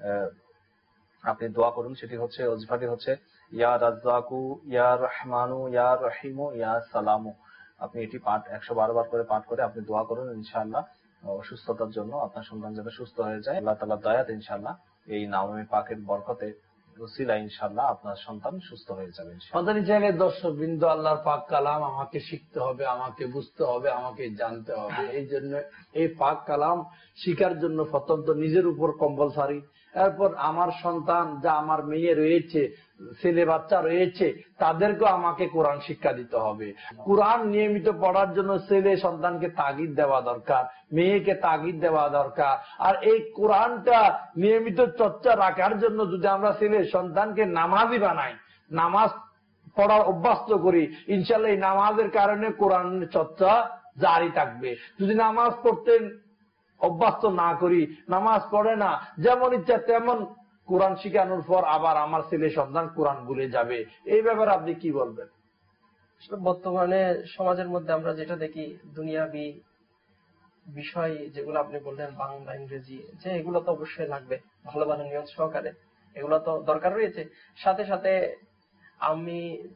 [SPEAKER 4] আপনি দোয়া করুন। সেটি হচ্ছে ওজিফাটি হচ্ছে ইয়া রাজ্জাকু, ইয়া রহমানু, ইয়া রহিমু, ইয়া সালামু। আপনি এটি পাঠ একশো বারো বার করে পাঠ করে আপনি দোয়া করুন, ইনশাআল্লাহ অসুস্থতার জন্য আপনার সন্তান যাতে সুস্থ হয়ে যায়। আল্লাহ তাআলার দয়াতে ইনশাআল্লাহ এই নামে পাকের বরকতে ওসিলা ইনশাআল্লাহ আপনার সন্তান সুস্থ হয়ে যাবে।
[SPEAKER 2] মাদানী চ্যানেলের দর্শক বিন্দু, আল্লাহর পাক কালাম আমাকে শিখতে হবে, আমাকে বুঝতে হবে, আমাকে জানতে হবে। এই জন্য এই পাক কালাম শিখার জন্য প্রথম তো নিজের উপর কম্পালসারি, এরপর আমার সন্তান যা আমার মেয়ে রয়েছে, ছেলে বাচ্চা রয়েছে, তাদেরকেও আমাকে কোরআন শিক্ষা দিতে হবে। কোরআন নিয়মিত পড়ার জন্য ছেলে সন্তানকে তাগিদ দেওয়া দরকার, মেয়েকে তাগিদ দেওয়া দরকার। আর এই কোরআনটা নিয়মিত চর্চা রাখার জন্য যদি আমরা ছেলে সন্তানকে নামাজি বানাই, নামাজ পড়ার অভ্যস্ত করি, ইনশাআল্লাহ এই নামাজের কারণে কোরআন চর্চা জারি থাকবে। যদি নামাজ পড়তে অভ্যস্ত না করি, নামাজ পড়ে না, যেমন ইচ্ছা তেমন কোরআন শিখানোর পর আবার আমার ছেলে সন্তান কোরআন ভুলে যাবে। এই ব্যাপারে আপনি কি বলবেন?
[SPEAKER 5] বর্তমানে সমাজের মধ্যে আমরা যেটা দেখি, দুনিয়াবি বিষয় যেগুলো আপনি বললেন, বাংলা ইংরেজি, যে এগুলো তো অবশ্যই লাগবে ভালো ভালো নিয়ম সহকারে, এগুলো তো দরকার রয়েছে। সাথে সাথে আমি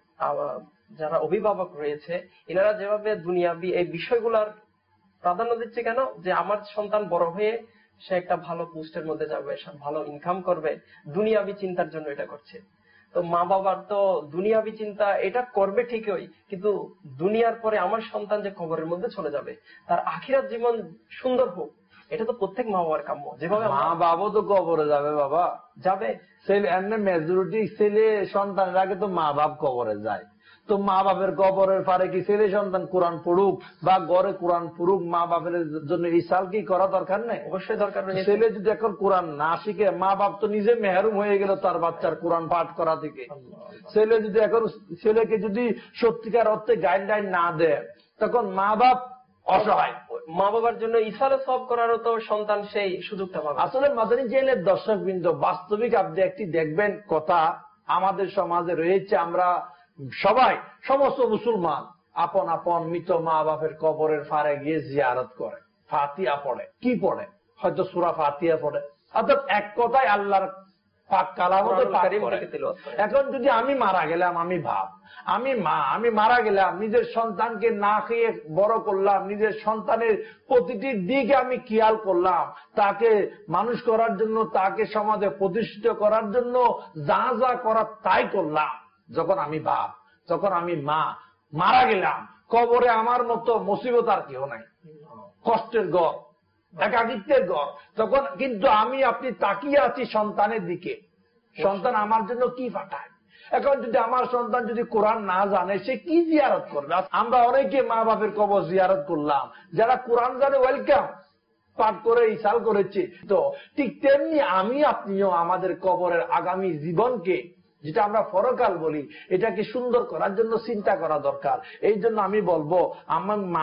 [SPEAKER 5] যারা অভিভাবক রয়েছে, এনারা যেভাবে দুনিয়াবি এই বিষয়গুলার প্রাধান্য দিচ্ছে, কেন যে আমার সন্তান বড় হয়ে সে একটা ভালো পোস্টের মধ্যে যাবে, ভালো ইনকাম করবে, দুনিয়াবি চিন্তার জন্য এটা করছে। তো মা বাবার তো দুনিয়াবি চিন্তা এটা করবে ঠিকই, কিন্তু দুনিয়ার পরে আমার সন্তান যে কবরের মধ্যে চলে যাবে, তার আখিরাত জীবন সুন্দর হোক, এটা তো প্রত্যেক মা বাবার কাম্য। যেভাবে
[SPEAKER 2] মা বাবা তো কবরে যাবে, বাবা
[SPEAKER 5] যাবে,
[SPEAKER 2] ছেলে এমনি মেজরিটি ছেলে সন্তানের আগে তো মা বাপ কবরে যায়। তো মা বাপের কবরের পারে কি ছেলে সন্তান কোরআন পড়ুক বা ঘরে কোরআন পড়ুক, মা বাপের জন্য এই সাল কি করা দরকার নেই?
[SPEAKER 5] অবশ্যই দরকার।
[SPEAKER 2] ছেলে যদি এখন কোরআন না শিখে, মা বাপ তো নিজে মেহরুম হয়ে গেল তার বাচ্চার কোরআন পাঠ করা থেকে। ছেলে যদি এখন ছেলেকে যদি সত্যিকার অর্থে গাইডলাইন না দেয়, তখন মা বাপ অসহায়।
[SPEAKER 5] মা বাবার জন্য ইসালে সব করারও তো সন্তান সেই সুযোগটা পাবে।
[SPEAKER 2] আসলে মাদানী জেলের দর্শক বিন্দু, বাস্তবিক আপনি একটি দেখবেন কথা আমাদের সমাজে রয়েছে। আমরা সবাই, সমস্ত মুসলমান আপন আপন মৃত মা বাপের কবরের ফারে গিয়ে জিয়ারত করে, ফাতিহা পড়ে। কি পড়ে? হয়তো সূরা ফাতিহা পড়ে, অর্থাৎ এক কথায় আল্লাহর পাক কালামতে পাঠ করে। এখন যদি আমি মারা গেলাম, আমি ভাব আমি মা, আমি মারা গেলাম, নিজের সন্তানকে না খেয়ে বড় করলাম, নিজের সন্তানের প্রতিটি দিকে আমি খেয়াল করলাম, তাকে মানুষ করার জন্য, তাকে সমাজে প্রতিষ্ঠিত করার জন্য যা যা করার তাই করলাম। যখন আমি বাপ, যখন আমি মা মারা গেলাম, কবরে আমার মতো মুসিবত আর কেউ নাই, কষ্টের ঘর, একাকিত্বের ঘর। তখন কিন্তু আমি আপনি তাকিয়ে আছি সন্তানের দিকে, সন্তান আমার জন্য কি পাঠায়। এখন যদি আমার সন্তান যদি কোরআন না জানে, সে কি জিয়ারত করবে? আমরা অনেকে মা বাপের কবর জিয়ারত করলাম, যারা কোরআন জানে ওয়েলকাম পাঠ করে ইসাল করেছে। তো ঠিক তেমনি আমি আপনিও আমাদের কবরের আগামী জীবনকে, যেটা আমরা পরকাল বলি, এটাকে সুন্দর করার জন্য চিন্তা করা দরকার। এই জন্য আমি বলবো, আমার মা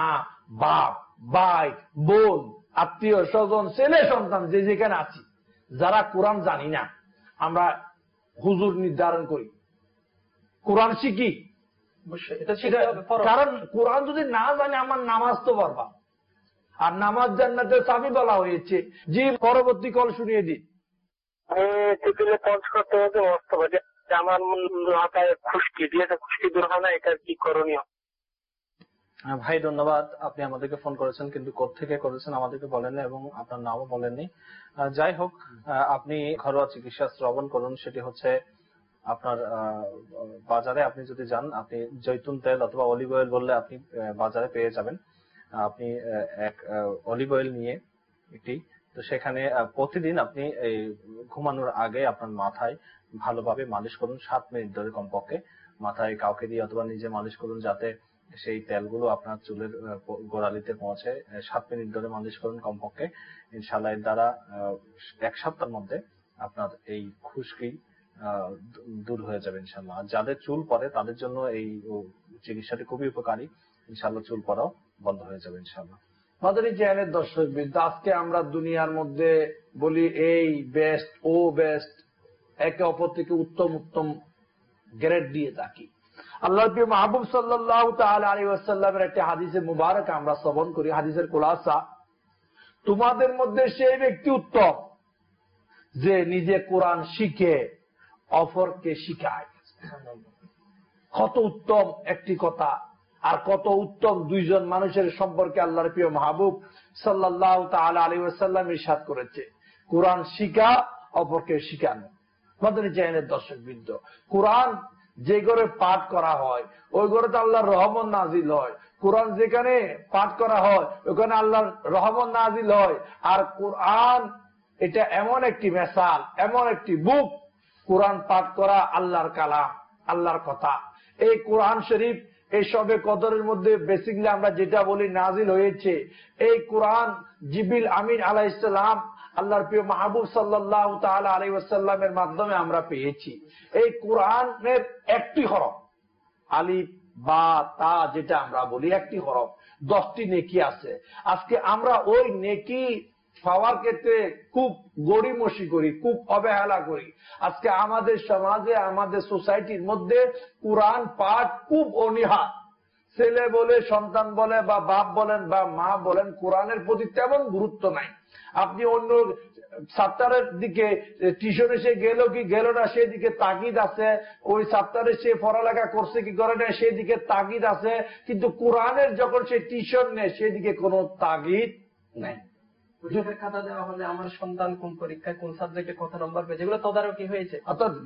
[SPEAKER 2] বাপ, ভাই, বোন, আত্মীয় স্বজন, ছেলে সন্তান যে যেখানে আছি, যারা কোরআন জানি না, আমরা হুজুর নির্ধারণ করি, কোরআন শিখি। কারণ কোরআন যদি না জানি আমার নামাজ তো বরবাদ। আর নামাজ জান্নাতের চাবি বলা হয়েছে। জি, পরবর্তী কল শুনিয়ে দিই।
[SPEAKER 3] আমার মাথায় খুশকি দিয়েছে, খুশকি দূর হয় না, এটা কি করণীয়?
[SPEAKER 4] ভাই ধন্যবাদ, আপনি আমাদেরকে ফোন করেছেন, কিন্তু কোত্থেকে করেছেন আমাদেরকে বলেননি এবং আপনার নামও বলেননি। যাই হোক, আপনি ঘরোয়া চিকিৎসা শ্রবণ করুন। সেটি হচ্ছে আপনার বাজারে আপনি যদি যান, আপনি জৈতুন তেল অথবা অলিভ অয়েল বললে আপনি বাজারে পেয়ে যাবেন। আপনি এক অলিভ অয়েল নিয়ে একটি, তো সেখানে প্রতিদিন আপনি এই ঘুমানোর আগে আপনার মাথায় ভালোভাবে মালিশ করুন, সাত মিনিট ধরে কমপক্ষে মাথায় কাউকে দিয়ে অথবা নিজে মালিশ করুন, যাতে সেই তেলগুলো আপনার চুলের গোড়ালিতে পৌঁছে। সাত মিনিট ধরে মালিশ করুন কমপক্ষে। ইনশাআল্লাহ এর দ্বারা এক সপ্তাহের মধ্যে আপনার এই খুশকি দূর হয়ে যাবে ইনশাআল্লাহ। আর যাদের চুল পড়ে তাদের জন্য এই চিকিৎসাটি খুবই উপকারী। ইনশাআল্লাহ চুল পড়াও বন্ধ হয়ে যাবে ইনশাআল্লাহ।
[SPEAKER 2] মাদানী চ্যানেলের দর্শকবৃন্দ, আজকে আমরা দুনিয়ার মধ্যে বলি এই বেস্ট, ও বেস্ট, একে অপর থেকে উত্তম উত্তম গ্রেড দিয়ে থাকি। আল্লাহর প্রিয় মাহবুব সাল্লাল্লাহু তাআলা আলাইহি ওয়াসাল্লামের একটা হাদিসে মুবারক আমরা শ্রবণ করি। হাদিসের খুলাসা, তোমাদের মধ্যে সেই ব্যক্তি উত্তম যে নিজে কোরআন শিখে অপরকে শিখায়। কত উত্তম একটি কথা, আর কত উত্তম দুইজন মানুষের সম্পর্কে আল্লাহর প্রিয় মাহবুব সাল্লাল্লাহু তাআলা আলাইহি ওয়াসাল্লাম ইরশাদ করেছে, কোরআন শিখা, অপরকে শিখানো। মাদানী চ্যানেলের দর্শকবৃন্দ, কোরআন যে ঘরে পাঠ করা হয় ওই ঘরে তো আল্লাহর রহমত নাজিল হয়। কোরআন যেখানে পাঠ করা হয় ওখানে আল্লাহর রহমত নাজিল হয়। আর কোরআন এটা এমন একটি মেসাল, এমন একটি বুক, কোরআন পাঠ করা আল্লাহর কালাম, আল্লাহর কথা। এই কোরআন শরীফ এই সবে কদরের মধ্যে বেসিকলি আমরা যেটা বলি নাজিল হয়েছে, এই কোরআন জিবরিল আমিন আলাইহিস সালাম আল্লাহর প্রিয় মাহবুব সাল্লাল্লাহু তাআলা আলাইহি ওয়াসাল্লামের মাধ্যমে আমরা পেয়েছি। এই কোরআনের একটি হরফ, আলিফ বা তা যেটা আমরা বলি, একটি হরফ, দশটি নেকি আছে। আজকে আমরা ওই নেকি পাওয়ার ক্ষেত্রে খুব গড়িমসি করি, খুব অবহেলা করি। আজকে আমাদের সমাজে, আমাদের সোসাইটির মধ্যে কোরআন পাঠ খুব অনীহা। ছেলে বলে, সন্তান বলে, বা বাপ বলেন বা মা বলেন, কোরআনের প্রতি তেমন গুরুত্ব নাই। আপনি অন্য ছাত্রের দিকে টিউশনে সে গেল কি গেল না সেদিকে তাগিদ আছে, ওই ছাত্রের সে পড়ালেখা করছে কি করে না সেদিকে তাগিদ আছে, কিন্তু কোরআনের যখন সে টিউশন নেয় সেদিকে কোনো তাগিদ নেই।
[SPEAKER 5] পরীক্ষার খাতা দেওয়া হলে আমার সন্তান কোন পরীক্ষায় কোন সাবজেক্টে কত নম্বর পেয়েছে এগুলো তদারকি হয়েছে।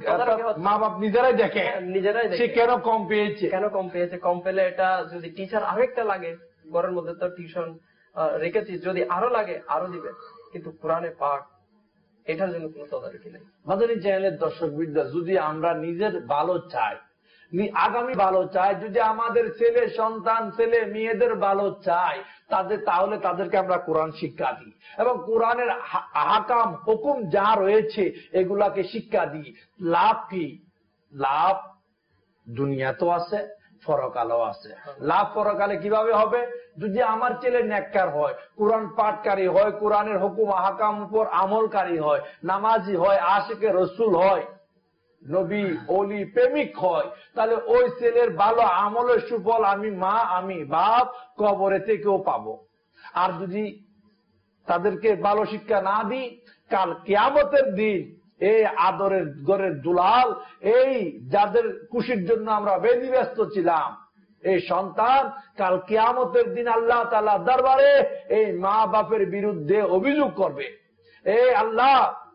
[SPEAKER 2] মা বাপ নিজেরাই দেখে, নিজেরাই সে কেন কম পেয়েছে,
[SPEAKER 5] কেন কম পেয়েছে, কম পেলে এটা যদি টিচার আরেকটা লাগে, ঘরের মধ্যে তো টিউশন রেখেছি, যদি আরো লাগে আরো দিবে, কিন্তু কোরআনে পাক এটার জন্য কোন তদারকি নেই।
[SPEAKER 2] মাদানী চ্যানেলের দর্শকবৃন্দ, যদি আমরা নিজের ভালো চাই, আগামী ভালো চাই, যদি আমাদের ছেলে সন্তান, ছেলে মেয়েদের ভালো চাই, তাদের তাহলে তাদেরকে আমরা কোরআন শিক্ষা দিই এবং কোরআনের আহকাম হুকুম যা রয়েছে এগুলাকে শিক্ষা দিই। লাভ কি? লাভ দুনিয়া তো আছে, পরকালও আছে। লাভ পরকালে কিভাবে হবে? যদি আমার ছেলে নেককার হয়, কোরআন পাঠকারী হয়, কোরআনের হুকুম আহকাম উপর আমলকারী হয়, নামাজি হয়, আশিকে রসুল হয়, নবী ওলি প্রেমিক হয়, তাহলে ওই ছেলের ভালো আমলের সুফল আমি মা, আমি বাপ কবরে থেকেও পাবো। আর যদি তাদেরকে ভালো শিক্ষা না দিই, কাল কিয়ামতের দিন এই আদরের ঘরের দুলাল, এই যাদের খুশির জন্য আমরা বেদিব্যস্ত ছিলাম, এই সন্তান কাল কিয়ামতের দিন আল্লাহ তাআলা দরবারে এই মা বাপের বিরুদ্ধে অভিযোগ করবে, এই আল্লাহ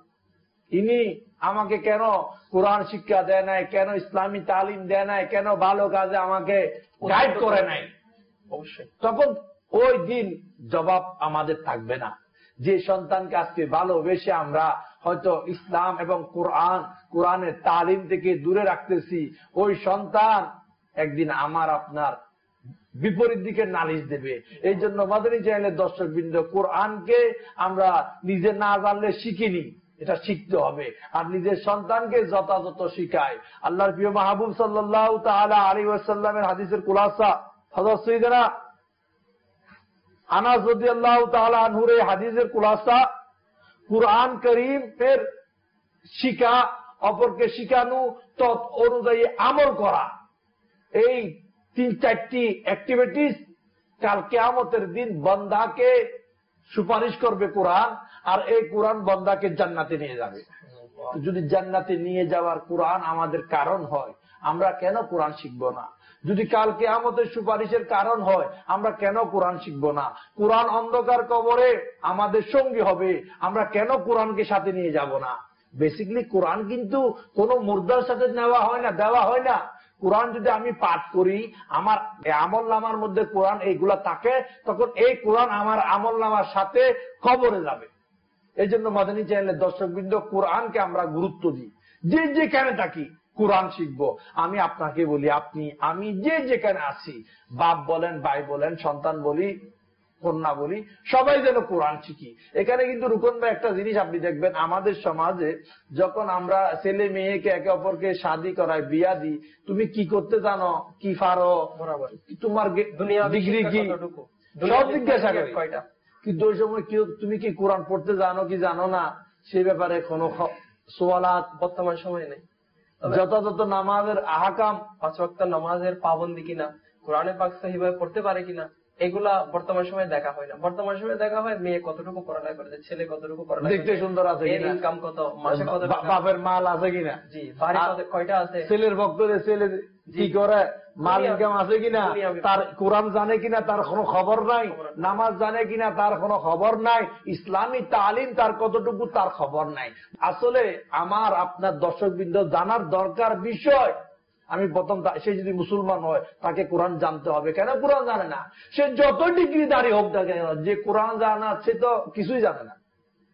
[SPEAKER 2] ইনি আমাকে কেন কোরআন শিক্ষা দেয় নাই, কেন ইসলামী তালিম দেয় নাই, কেন ভালো কাজে আমাকে গাইড করে নাই। অবশ্যই তখন ওই দিন জবাব আমাদের থাকবে না। যে সন্তানকে আজকে ভালোবেসে আমরা হয়তো ইসলাম এবং কোরআন, কোরআনের তালিম থেকে দূরে রাখতেছি, ওই সন্তান একদিন আমার আপনার বিপরীত দিকে নালিশ দেবে। এই জন্য মাদানী চ্যানেলের দর্শকবৃন্দ, কোরআনকে আমরা নিজে না জানলে শিখিনি, এটা শিখতে হবে, আর নিজের সন্তানকে যথাযথ শিখায়। আল্লাহর প্রিয় মাহবুব সাল্লাল্লাহু তাআলা আলাইহি ওয়াসাল্লামের হাদিসের খুলাসা, হযরত সাইয়েদনা
[SPEAKER 7] আনাস রাদিয়াল্লাহু তাআলা আনহুর এই হাদিসের খুলাসা কুরআন কারীমের শিক্ষা, অপরকে শিখানো, তৎ অনুযায়ী আমল করা, এই তিন চারটি অ্যাক্টিভিটিস কাল কিয়ামতের দিন বান্দাকে সুপারিশ করবে কোরআন, আর এই কোরআন বান্দাকে জান্নাতে নিয়ে যাবে। যদি জান্নাতে নিয়ে যাওয়ার কোরআন আমাদের কারণ হয়, আমরা কেন কোরআন শিখবো না? যদি কাল কিয়ামতের সুপারিশের কারণ হয়, আমরা কেন কোরআন শিখবো না? কোরআন অন্ধকার কবরে আমাদের সঙ্গী হবে, আমরা কেন কোরআনকে সাথে নিয়ে যাব না? বেসিক্যালি কোরআন কিন্তু কোন মুর্দার সাথে নেওয়া হয় না, দেওয়া হয় না। কোরআন যদি আমি পাঠ করি, আমার আমল নামার মধ্যে কোরআন এইগুলা থাকে, তখন এই কোরআন আমার আমল নামার সাথে কবরে যাবে। এই জন্য মাদানী চ্যানেলের দর্শকবৃন্দ, কোরআনকে আমরা গুরুত্ব দিই। যে যেখানে থাকি কোরআন শিখবো। আমি আপনাকে বলি, আপনি আমি যে যেখানে আছি, বাপ বলেন, ভাই বলেন, সন্তান বলি, কন্যা বলি, সবাই যেন কোরআন শিখি। এখানে কিন্তু রুকন ভাই একটা জিনিস আপনি দেখবেন, আমাদের সমাজে যখন আমরা ছেলে মেয়েকে একে অপরকে শাদী করাই, বিয়া দিই, তুমি কি করতে জানো, কি পারো, তোমার ডিগ্রি কি, সব জিজ্ঞাসা করি। কিন্তু ওই সময় কি তুমি কি কোরআন পড়তে জানো কি জানো না, সে ব্যাপারে কোনো সওয়ালাত
[SPEAKER 5] বর্তমান সময় নেই।
[SPEAKER 7] যথাযথ নামাজের আহকাম,
[SPEAKER 5] পাঁচ ওয়াক্ত নামাজের পাবন্দি কিনা, কোরআনে পাক সহিভাবে পড়তে পারে কিনা, এগুলা বর্তমান সময়ে দেখা হয় না। বর্তমান সময়ে দেখা হয় মেয়ে কতটুকু পড়ালেখা করেছে, ছেলে কতটুকু পড়ালেখা,
[SPEAKER 7] দেখতে সুন্দর আছে কিনা,
[SPEAKER 5] ইনকাম কত, মাসে কত,
[SPEAKER 7] বাপের মাল আছে কিনা,
[SPEAKER 5] জি বাড়ি কয়টা আছে,
[SPEAKER 7] ছেলের ভক্তরে ছেলে কি করে, মাল ইনকাম আছে কিনা, তার কোরআন জানে কিনা তার কোনো খবর নাই, নামাজ জানে কিনা তার কোনো খবর নাই, ইসলামী তালিম তার কতটুকু তার খবর নাই। আসলে আমার আপনার দর্শকবৃন্দ জানার দরকার বিষয়। আমি প্রথম, সে যদি মুসলমান হয় তাকে কোরআন জানতে হবে। কেন কোরআন জানে না? সে যত ডিগ্রিধারী হোক না কেন, যে কোরআন জানে না সে তো কিছুই জানে না।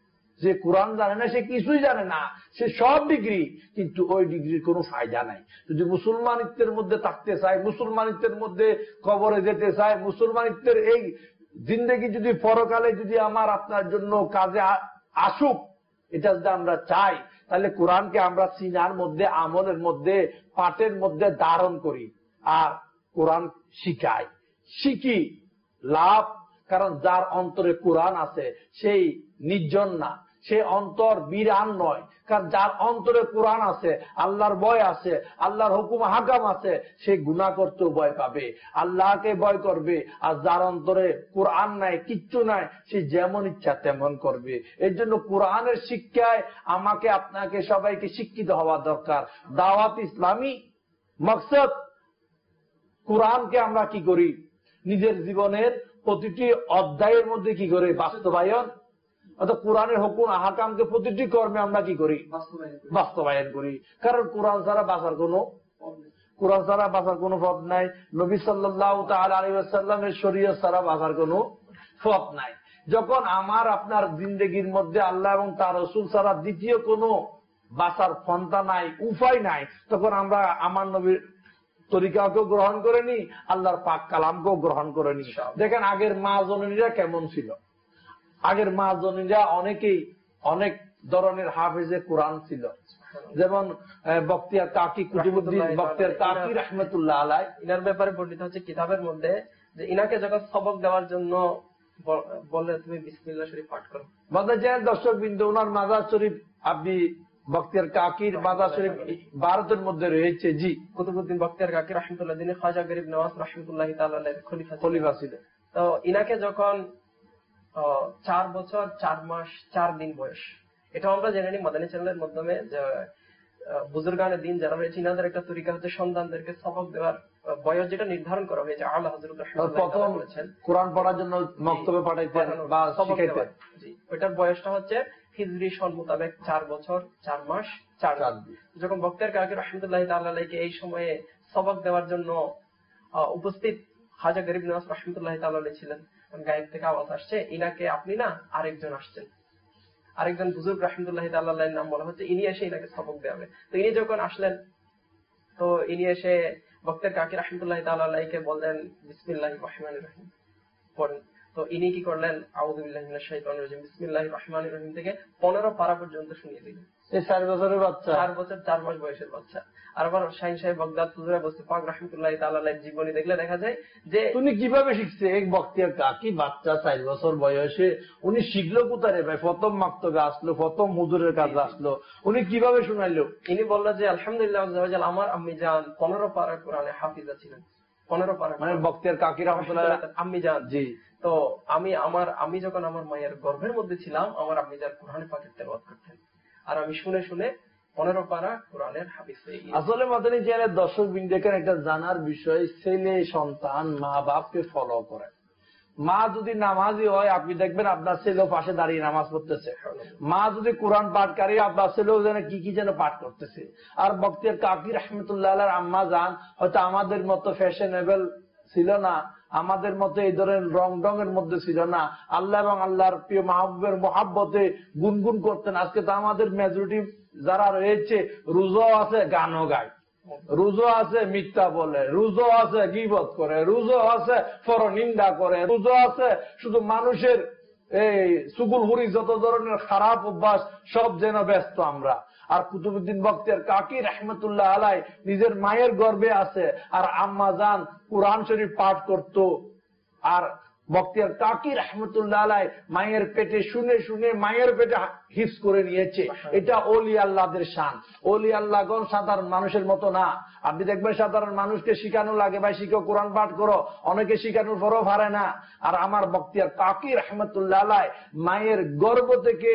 [SPEAKER 7] যে কোরআন জানে না সে কিছুই জানে না, সে সব ডিগ্রি, কিন্তু ওই ডিগ্রির কোনো ফায়দা নাই। যদি মুসলমানিত্বের মধ্যে থাকতে চায়, মুসলমানিত্বের মধ্যে কবরে যেতে চায়, মুসলমানিত্বের এই জিন্দেগি যদি পরকালে যদি আমার আপনার জন্য কাজে আসুক, এটা যদি আমরা চাই, তাহলে কোরআনকে আমরা সিনার মধ্যে, আমলের মধ্যে, পাঠের মধ্যে ধারণ করি আর কোরআন শিখাই, শিখি, লাভ। কারণ যার অন্তরে কোরআন আছে সেই নির্জন না, সে অন্তর বিরান নয়। কারণ যার অন্তরে কোরআন আছে, আল্লাহর ভয় আছে, আল্লাহর হুকুম হাকাম আছে, সে গুনাহ করতেও ভয় পাবে, আল্লাহকে ভয় করবে। আর যার অন্তরে কোরআন নাই, কিচ্ছু নাই, সে যেমন ইচ্ছা তেমন করবে। এর জন্য কোরআনের শিক্ষায় আমাকে আপনাকে সবাইকে শিক্ষিত হওয়া দরকার। দাওয়াত ইসলামী মকসদ কোরআনকে আমরা কি করি, নিজের জীবনের প্রতিটি অধ্যায়ের মধ্যে কি করে বাস্তবায়ন, অর্থাৎ কোরআনের হুকুম আহকামকে প্রতিটি কর্মে আমরা কি করি, বাস্তবায়ন করি। কারণ কোরআন ছাড়া বাঁচার কোনো কোরআন ছাড়া বাঁচার কোনো পথ নাই, নবী সাল্লাল্লাহু তাআলা আলাইহি ওয়াসাল্লামের শরীয়ত ছাড়া বাঁচার কোনো পথ নাই। যখন আমার আপনার জিন্দেগির মধ্যে আল্লাহ এবং তার রাসূল ছাড়া দ্বিতীয় কোনো বাঁচার পন্থা নাই, উপায় নাই, তখন আমরা আমার নবীর তরিকাকেও গ্রহণ করে নি, আল্লাহর পাক কালামকেও গ্রহণ করে নি। দেখেন আগের মা জননীরা কেমন ছিল। আগের মা জননীরা অনেকেই অনেক ধরনের হাফেজে কোরআন ছিল, যেমন বখতিয়ার কাকি, কুতুবুদ্দিন বখতিয়ার কাকি রাহমাতুল্লাহ আলাইহ।
[SPEAKER 5] ইনার ব্যাপারে বর্ণিত হচ্ছে কিতাবের মধ্যে যে ইনাকে যখন সবক দেওয়ার জন্য বলে তুমি বিসমিল্লাহ শরীফ পাঠ করো,
[SPEAKER 7] বলতে চান দর্শক বিন্দু, ওনার মাজার শরীফ, আপনি বখতিয়ার কাকির মাজার শরীফ ভারতের মধ্যে রয়েছে। জি,
[SPEAKER 5] কুতুবুদ্দিন বখতিয়ার কাকি রাহমাতুল্লাহ তিনি খাজা গরিব নওয়াজ রাহমাতুল্লাহি তাআলা আলাইহির খলিফা
[SPEAKER 7] খলিফা ছিলেন।
[SPEAKER 5] তো ইনাকে যখন চার বছর চার মাস চার দিন বয়স, এটা আমরা জেনে নিই মাদানী চ্যানেলের মাধ্যমে, যে বুজুর্গানের দিন যারা রয়েছে ইনাদের একটা তরিকা হচ্ছে সন্তানদেরকে সবক দেওয়ার বয়স যেটা নির্ধারণ করা হয়েছে। আলা হযরত রাহমাতুল্লাহ বলেছেন কোরআন পড়ার জন্য মক্তবে পাঠাইতেন বা শিখাইতেন। জি, ওটার বয়সটা হচ্ছে হিজরি সন মোতাবেক চার বছর চার মাস চার দিন। যখন বখতিয়ার কাকি রাহমাতুল্লাহি তাআলা আলাইহি এই সময়ে সবক দেওয়ার জন্য উপস্থিত খাজা গরিব নওয়াজ রাহমাতুল্লাহি তাআলা আলাইহি ছিলেন, গায়েব থেকে আওয়াজ আসছে ইনাকে আপনি না আরেকজন আসছেন, আরেকজন বুজুর্গ রাহমাতুল্লাহি তাআলা আলাইহির নাম বলা হচ্ছে, ইনি এসে ইনাকে সবক দেবে। তো ইনি যখন আসলেন, তো ইনি এসে বখতিয়ার কাকি রাহমাতুল্লাহি তাআলা আলাইহিকে বললেন বিসমিল্লাহির রহমানির রহিম পড়েন। তো তো ইনি কি করলেন, আউযু বিল্লাহি মিনাশ শাইতানির রাজিম বিসমিল্লাহির রহমানির রহিম থেকে পনেরো পারা পর্যন্ত শুনিয়ে দিলেন।
[SPEAKER 7] এই চার বছরের বাচ্চা,
[SPEAKER 5] চার বছর চার মাস বয়সের বাচ্চা। আর আবার শাহিন সাহেব বাগদাদ হুজুরে বলতে পাক রাহমাতুল্লাহি তাআলা আলাইহির জীবনী দেখলে দেখা যায় যে
[SPEAKER 7] উনি কিভাবে শিখছে। এক বক্তিয়ার কাকি বাচ্চা চার বছর বয়সে উনি শিখলো কোথায় রে ভাই? প্রথম মাক্তবে আসলো, প্রথম হুজুরের কাছে আসলো, উনি কিভাবে শুনাইলো?
[SPEAKER 5] ইনি বললো যে আলহামদুলিল্লাহ আমার আম্মি জান পনেরো পারা কোরআনে হাফিজা ছিলেন। পনেরো পারা
[SPEAKER 7] মানে বক্তিয়ার কাকি রহমাতুল্লাহ
[SPEAKER 5] আম্মি জান।
[SPEAKER 7] জি।
[SPEAKER 5] তো আমি আমার আমি যখন আমার মায়ের গর্ভের মধ্যে ছিলাম আমার আম্মি জান কোরআন পাকের তেলাওয়াত করতেন, আর আমি শুনে শুনে পনেরো পারা কোরআনের হাফিজ হয়ে গেছি।
[SPEAKER 7] আসলে মাদানী চ্যানেলের দর্শক বিন্দুকে একটা জানার বিষয়, ছেলে সন্তান মা বাপকে ফলো করে। মা যদি নামাজি হয় আপনি দেখবেন আপনার ছেলেও পাশে দাঁড়িয়ে নামাজ পড়তেছে। মা যদি কোরআন পাঠকারী আপনার ছেলেও যেন কি কি যেন পাঠ করতেছে। আর বক্তিয়ার কাকি রহমতুল্লাহ আম্মা জান হয়তো আমাদের মতো ফ্যাশনেবল ছিল না, আমাদের মতো এই ধরনের রং ডঙের মধ্যে ছিল না, আল্লাহ এবং আল্লাহর প্রিয় মাহবুবের মহাব্বতে গুনগুন করতেন। আজকে তো আমাদের মেজরিটি যারা রয়েছে রোজা আছে গানও গায়, রোজা আছে মিথ্যা বলে, রোজা আছে গীবত করে, রোজা আছে পরনিন্দা করে, রোজা আছে শুধু মানুষের এই সুগুলহুরি যত ধরনের খারাপ অভ্যাস সব যেন ব্যস্ত আমরা। আর কুতুবউদ্দিন বক্তিয়ার কাকি রহমতুল্লাহ আলাই নিজের মায়ের গর্ভে আছে আর আম্মা জান কুরআন শরীফ পাঠ করত। আর বক্তিয়ার কাকি রহমতুল্লাহ আলাই মায়ের পেটে শুনে শুনে মায়ের পেটে হিফজ করে নিয়েছে। এটা ওলি আল্লাহদের শান। ওলি আল্লাহগণ সাধারণ মানুষের মতো না। আপনি দেখবেন সাধারণ মানুষকে শিখানো লাগে, ভাই শিখো কোরআন পাঠ করো, অনেকে শিখানোর পরও পারে না। আর আমার বক্তিয়ার কাকি রহমতুল্লাহ আলাই মায়ের গর্ভ থেকে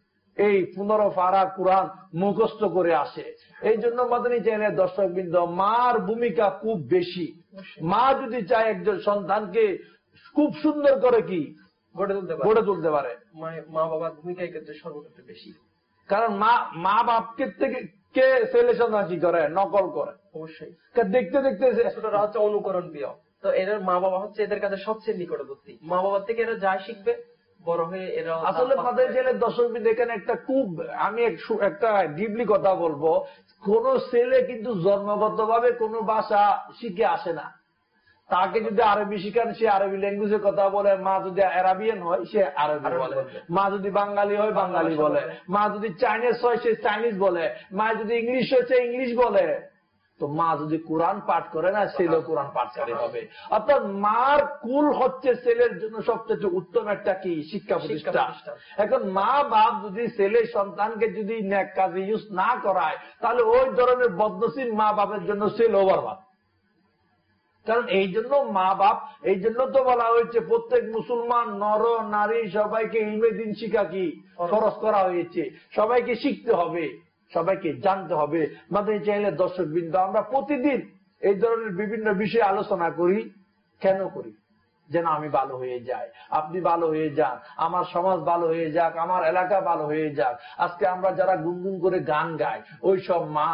[SPEAKER 7] এই পনেরো পারা কোরআন মুখস্থ করে আসে। এই জন্য মাদানী চ্যানেলের দর্শকবৃন্দ, মার ভূমিকা খুব বেশি। মা যদি চায় একজন সন্তানকে খুব সুন্দর করে কি
[SPEAKER 5] গড়ে তুলতে
[SPEAKER 7] গড়ে তুলতে পারে,
[SPEAKER 5] মা বাবার ভূমিকা ক্ষেত্রে সর্বক্ষেত্রে বেশি।
[SPEAKER 7] কারণ মা মা বাপকে থেকে কে ছেলে সন্তান কি করে নকল করে,
[SPEAKER 5] অবশ্যই
[SPEAKER 7] দেখতে দেখতে
[SPEAKER 5] ছোটরা হচ্ছে অনুকরণ প্রিয়। তো এদের মা বাবা হচ্ছে এদের কাছে সবচেয়ে নিকটবর্তী। মা বাবার থেকে এরা যা শিখবে বড় হয়ে এরা
[SPEAKER 7] আসলে মাদানী চ্যানেলের দর্শকবৃন্দ এখানে একটা খুব আমি একটা ডিপলি কথা বলবো, কোন ছেলে কিন্তু জন্মগত ভাবে কোনো ভাষা শিখে আসে না। তাকে যদি আরবি শিখান সে আরবি ল্যাঙ্গুয়েজে কথা বলে, মা যদি আরাবিয়ান হয় সে আরবি বলে, মা যদি বাঙালি হয় বাঙালি বলে, মা যদি চাইনিজ হয় সে চাইনিজ বলে, মা যদি ইংলিশ হয় সে ইংলিশ বলে। তো মা যদি কোরআন পাঠ করে না ছেলেও কোরআন পাঠকারী হবে। অর্থাৎ মার কুল হচ্ছে ছেলের জন্য সবচেয়ে উত্তম একটা কি শিক্ষা প্রতিষ্ঠান। এখন মা বাপ যদি ছেলে সন্তানকে যদি নেক কাজে ইউজ না করায় তাহলে ওই ধরনের বদনসিব মা বাপের জন্য ছেলেও বরবাদ। কারণ এই জন্য মা বাপ, এই জন্য তো বলা হয়েছে প্রত্যেক মুসলমান নর নারী সবাইকে ইলমে দ্বীন শিক্ষা কি ফরজ করা হয়েছে, সবাইকে শিখতে হবে, সবাইকে জানতে হবে। মাদানী চ্যানেলের দর্শকবৃন্দ, আমরা প্রতিদিন এই ধরনের বিভিন্ন বিষয়ে আলোচনা করি। কেন করি? যেন আমি ভালো হয়ে যাই, আপনি ভালো হয়ে যান, আমার সমাজ ভালো হয়ে যাক, আমার এলাকা ভালো হয়ে যাক। আজকে আমরা যারা গুনগুন করে গান গাই ওই সব মা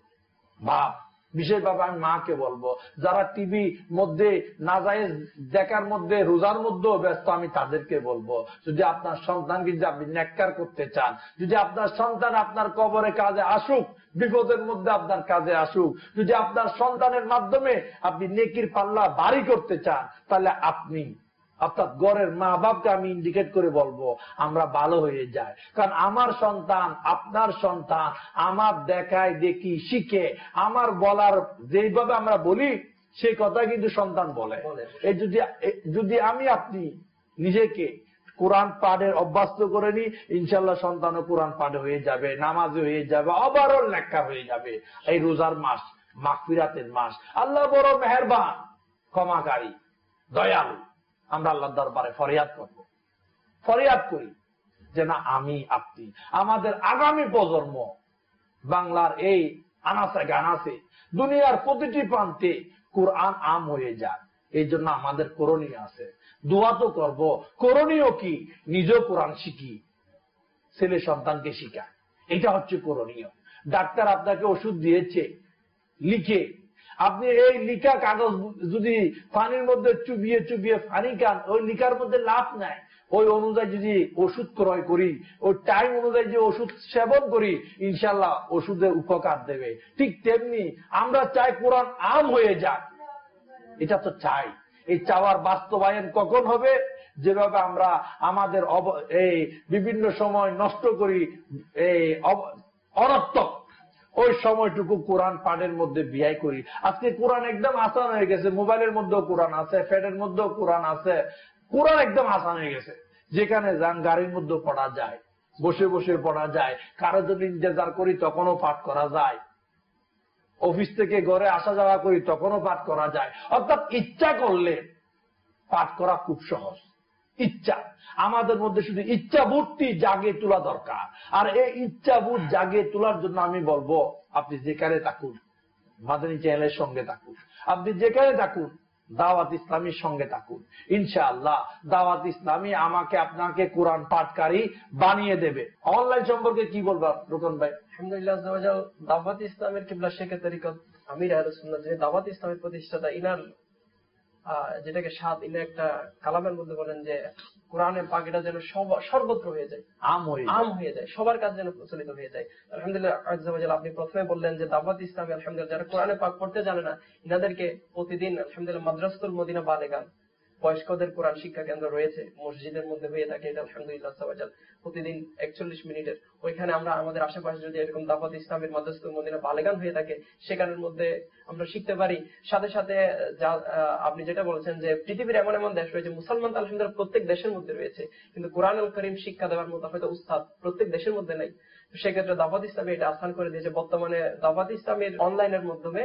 [SPEAKER 7] বাপ, বিশেষভাবে আমি মাকে বলবো, যারা টিভি মধ্যে নাজায়েজ দেখার মধ্যে রোজার মধ্যেও ব্যস্ত, আমি তাদেরকে বলবো, যদি আপনার সন্তানকে যদি আপনি নেককার করতে চান, যদি আপনার সন্তান আপনার কবরে কাজে আসুক, বিপদের মধ্যে আপনার কাজে আসুক, যদি আপনার সন্তানের মাধ্যমে আপনি নেকির পাল্লা ভারী করতে চান, তাহলে আপনি অর্থাৎ গড়ের মা বাপকে আমি ইন্ডিকেট করে বলবো আমরা ভালো হয়ে যাই। কারণ আমার সন্তান আপনার সন্তান আমার দেখায় দেখি শিখে, আমার বলার যেইভাবে আমরা বলি সেই কথা কিন্তু সন্তান বলে। এই যদি যদি আমি আপনি নিজেকে কোরআন পাঠের অভ্যস্ত করে নি, ইনশাল্লাহ সন্তানও কোরআন পাঠে হয়ে যাবে, নামাজে হয়ে যাবে, অবারও লেখা হয়ে যাবে। এই রোজার মাস মাগফিরাতের মাস, আল্লাহ বড় মেহেরবান, ক্ষমাকারী, দয়ালু। আমরা আল্লাহর দরবারে ফরিয়াদ করব, ফরিয়াদ করি যে না আমি আপনি আমাদের আগামী প্রজন্ম বাংলার এই আনাচে গানাচে দুনিয়ার প্রতিটি প্রান্তে কোরআন আম হয়ে যায়। এই জন্য আমাদের করণীয় আছে, দোয়া তো করব, করণীয় কি? নিজেও কোরআন শিখি, ছেলে সন্তানকে শিখায়, এটা হচ্ছে করণীয়। ডাক্তার আপনাকে ওষুধ দিয়েছে লিখে, আপনি এই লিখা কাগজ যদি পানির মধ্যে চুবিয়ে চুবিয়ে পানি খান, ওই লিখার মধ্যে লাভ নাই। ওই অনুযায়ী যদি ওষুধ ক্রয় করি, ওই টাইম অনুযায়ী যে ওষুধ সেবন করি, ইনশাল্লাহ ওষুধের উপকার দেবে। ঠিক তেমনি আমরা চাই কোরআন আম হয়ে যাক, এটা তো চাই। এই চাওয়ার বাস্তবায়ন কখন হবে? যেভাবে আমরা আমাদের এই বিভিন্ন সময় নষ্ট করি এই অনর্থক, ওই সময়টুকু কোরআন পাঠের মধ্যে ব্যয় করি। আজকে কোরআন একদম আসান হয়ে গেছে, মোবাইলের মধ্যেও কোরআন আছে, ফ্যাটের মধ্যেও কোরআন আছে, কোরআন একদম আসান হয়ে গেছে। যেখানে যান গাড়ির মধ্যে পড়া যায়, বসে বসে পড়া যায়, কারো জন্য ইন্তজার করি তখনও পাঠ করা যায়, অফিস থেকে ঘরে আসা যাওয়া করি তখনও পাঠ করা যায়। অর্থাৎ ইচ্ছা করলে পাঠ করা খুব সহজ। ইচ্ছা আমাদের মধ্যে শুধু ইচ্ছা বোধটি জাগে তোলা দরকার। আর এই ইচ্ছা বোধ জাগে তোলার জন্য আমি বলবো আপনি যেখানে থাকুন, মাদানী চ্যানেলের সঙ্গে থাকুন, আপনি যেখানে থাকুন দাওয়াত ইসলামীর সঙ্গে থাকুন। ইনশাআল্লাহ দাওয়াত ইসলামী আমাকে আপনাকে কোরআন পাঠকারী বানিয়ে দেবে। অনলাইন সম্পর্কে কি বলবেন রোকন ভাই?
[SPEAKER 5] আলহামদুলিল্লাহ, দাওয়াত ইসলামের কিবলা শেখ তরিকত আমির আহলে সুন্নাত, যিনি দাওয়াত ইসলামের প্রতিষ্ঠাতা, ইনার যেটাকে সাত ইনা একটা কালামের মধ্যে বলেন যে কোরআনের পাক এটা যেন সর্বত্র হয়ে যায়, আম হয়ে আম হয়ে যায়, সবার কাছে যেন প্রচলিত হয়ে যায়। আলহামদুলিল্লাহ, আপনি প্রথমে বললেন যে দাওয়াত ইসলামী আলহামদুলিল্লাহ যারা কোরআনের পাক পড়তে জানে না, ইনাদেরকে প্রতিদিন আলহামদুলিল্লাহ মাদ্রাসাতুল মদিনা বালেগান বয়স্কদের কোরআন শিক্ষা কেন্দ্র রয়েছে, মসজিদের মধ্যে হয়ে থাকে এটা আলহামদুলিল্লাহ প্রতিদিন একচল্লিশ মিনিটের। ওইখানে আমরা আমাদের আশেপাশে যদি এরকম দাওয়াত ইসলামের মাদ্রাসাতুল মদিনা বালেগান হয়ে থাকে সেখানের মধ্যে আমরা শিখতে পারি। সাথে সাথে আপনি যেটা বলেছেন যে পৃথিবীর এমন এমন দেশ রয়েছে, মুসলমান তো আলহামদুলিল্লাহ প্রত্যেক দেশের মধ্যে রয়েছে, কিন্তু কোরআনুল কারীম শিক্ষা দেওয়ার মতো হয়তো উস্তাদ প্রত্যেক দেশের মধ্যে নাই। সেক্ষেত্রে দাওয়াত ইসলামী এটা আসান করে দিয়েছে। বর্তমানে দাওয়াত ইসলামের অনলাইনের মাধ্যমে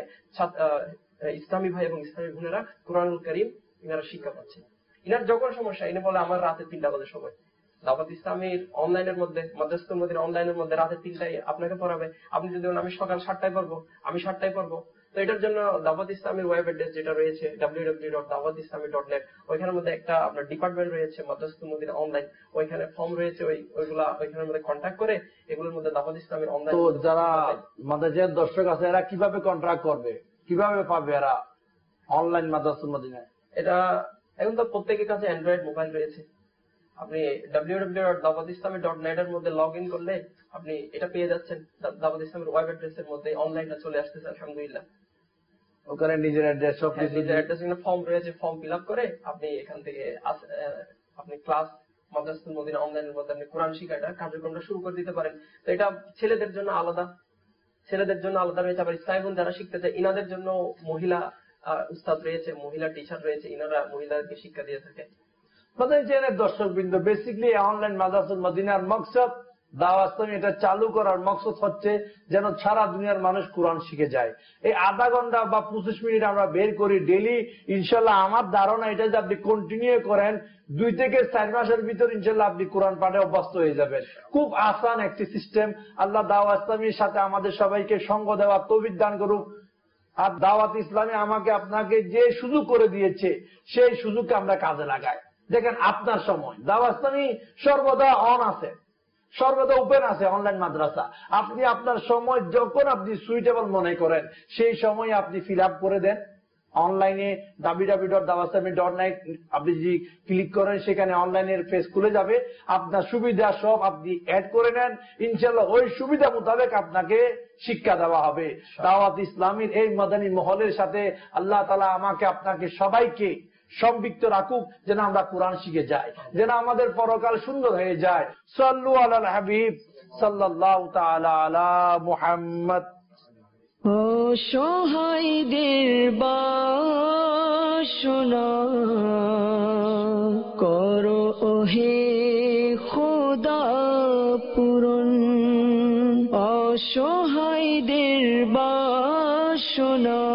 [SPEAKER 5] ইসলামী ভাই এবং ইসলামী বোনেরা কোরআনুল কারীম ইনারা শিক্ষা পাচ্ছে। ইনার যখন সমস্যা ইনি বলে আমার রাতে তিনটা বাজে সময়, দাওয়াত ইসলামীর অনলাইনের মধ্যে মাদ্রাসাতুল মদিনা অনলাইনের মধ্যে রাতে তিনটায় আপনাকে পড়াবে, আপনি যদি আমি সকাল সাতটায় পড়বো, আমি সাতটায় পড়বো। তো এটার জন্য দাওয়াত ইসলামের ওয়েব অ্যাড্রেস যেটা রয়েছে ডাব্লিউ ডাব্লিউ ডাব্লিউ ডট দাওয়াত ইসলামী ডট নেট, ওইখানের মধ্যে একটা আপনার ডিপার্টমেন্ট রয়েছে মাদ্রাসাতুল মদিনা অনলাইন, ওইখানে ফর্ম রয়েছে, ওই ওইগুলা ওইখানের মধ্যে কন্ট্যাক্ট করে এগুলোর মধ্যে দাওয়াত ইসলামের অনলাইন।
[SPEAKER 7] তো যারা মাদ্রাসার দর্শক আছে এরা কিভাবে কন্ট্রাক্ট করবে, কিভাবে পাবে এরা অনলাইন মাদ্রাসাতুল মদিনায়?
[SPEAKER 5] এটা এখন তো প্রত্যেকের কাছে অ্যান্ড্রয়েড মোবাইল রয়েছে, আপনি ডাব্লিউ ডাব্লিউ ডাব্লিউ ডট দাওয়াত ইসলামী ডট নেট এর মধ্যে লগ ইন করলে আপনি এটা পেয়ে যাচ্ছেন। দাওয়াত ইসলামের ওয়েব অ্যাড্রেসের মধ্যে অনলাইনটা চলে আসতেছে আলহামদুলিল্লাহ।
[SPEAKER 7] ওখানে নিজের অ্যাড্রেস সব কিছু,
[SPEAKER 5] নিজের অ্যাড্রেস এখানে ফর্ম রয়েছে, ফর্ম ফিল আপ করে আপনি এখান থেকে আপনি ক্লাস মাদ্রাসাতুল মদিনা অনলাইনের মধ্যে আপনি কোরআন শিক্ষাটা কার্যক্রমটা শুরু করে দিতে পারেন। তো এটা ছেলেদের জন্য আলাদা, ছেলেদের জন্য আলাদা রয়েছে। আবার ইসলামী বোন যারা শিখতে চায় ইনাদের জন্য মহিলা উস্তাদ রয়েছে, মহিলা টিচার রয়েছে, ইনারা মহিলাদেরকে শিক্ষা দিয়ে থাকে।
[SPEAKER 7] দর্শক বৃন্দ, বেসিকলি অনলাইন মাদ্রাসাতুল মদিনার মকসদ দাওয়াত ইসলামী এটা চালু করার মকসদ হচ্ছে যেন সারা দুনিয়ার মানুষ কোরআন শিখে যায়। এই আধা ঘন্টা বা পঁচিশ মিনিট আমরা বের করি ডেইলি, ইনশাল্লাহ আমার ধারণা এটা যে আপনি কন্টিনিউ করেন দুই থেকে চার মাসের ভিতর ইনশাল্লাহ আপনি কোরআন পাঠে অভ্যস্ত হয়ে যাবেন। খুব আসান একটি সিস্টেম। আল্লাহ দাওয়াত ইসলামীর সাথে আমাদের সবাইকে সঙ্গ দেওয়ার তৌফিক দান করুক। আর দাওয়াত ইসলামী আমাকে আপনাকে যে সুযোগ করে দিয়েছে সেই সুযোগকে আমরা কাজে লাগাই। দেখেন আপনার সময় দাওয়াত ইসলামী সর্বদা অন আছে, সর্বদা ওপেন আছে অনলাইন মাদ্রাসা। আপনি আপনার সময় যখন আপনি সুইটেবল মনে করেন সেই সময় আপনি ফিল আপ করে দেন অনলাইনে ডাব্লিউ ডাব্লিউ ডাব্লিউ ডট দাওয়াত ইসলামী ডট নেট আপনি যদি ক্লিক করেন সেখানে অনলাইনের পেজ খুলে যাবে। আপনার সুবিধা সব আপনি অ্যাড করে নেন, ইনশাআল্লাহ ওই সুবিধা মোতাবেক আপনাকে শিক্ষা দেওয়া হবে। দাওয়াত ইসলামীর এই মাদানী মহলের সাথে আল্লাহ তাআলা আমাকে আপনাকে সবাইকে সম্পৃক্ত রাখুক, যেন আমরা কোরআন শিখে যাই, যেন আমাদের পরকাল সুন্দর হয়ে যায়। সাল্লু আলাল হাবিব সাল্লাল্লাহু তাআলা আলা মুহাম্মদ।
[SPEAKER 1] অসহায়দের বাসনা করো ওহে খোদা পূরণ, অসহায়দের বাসনা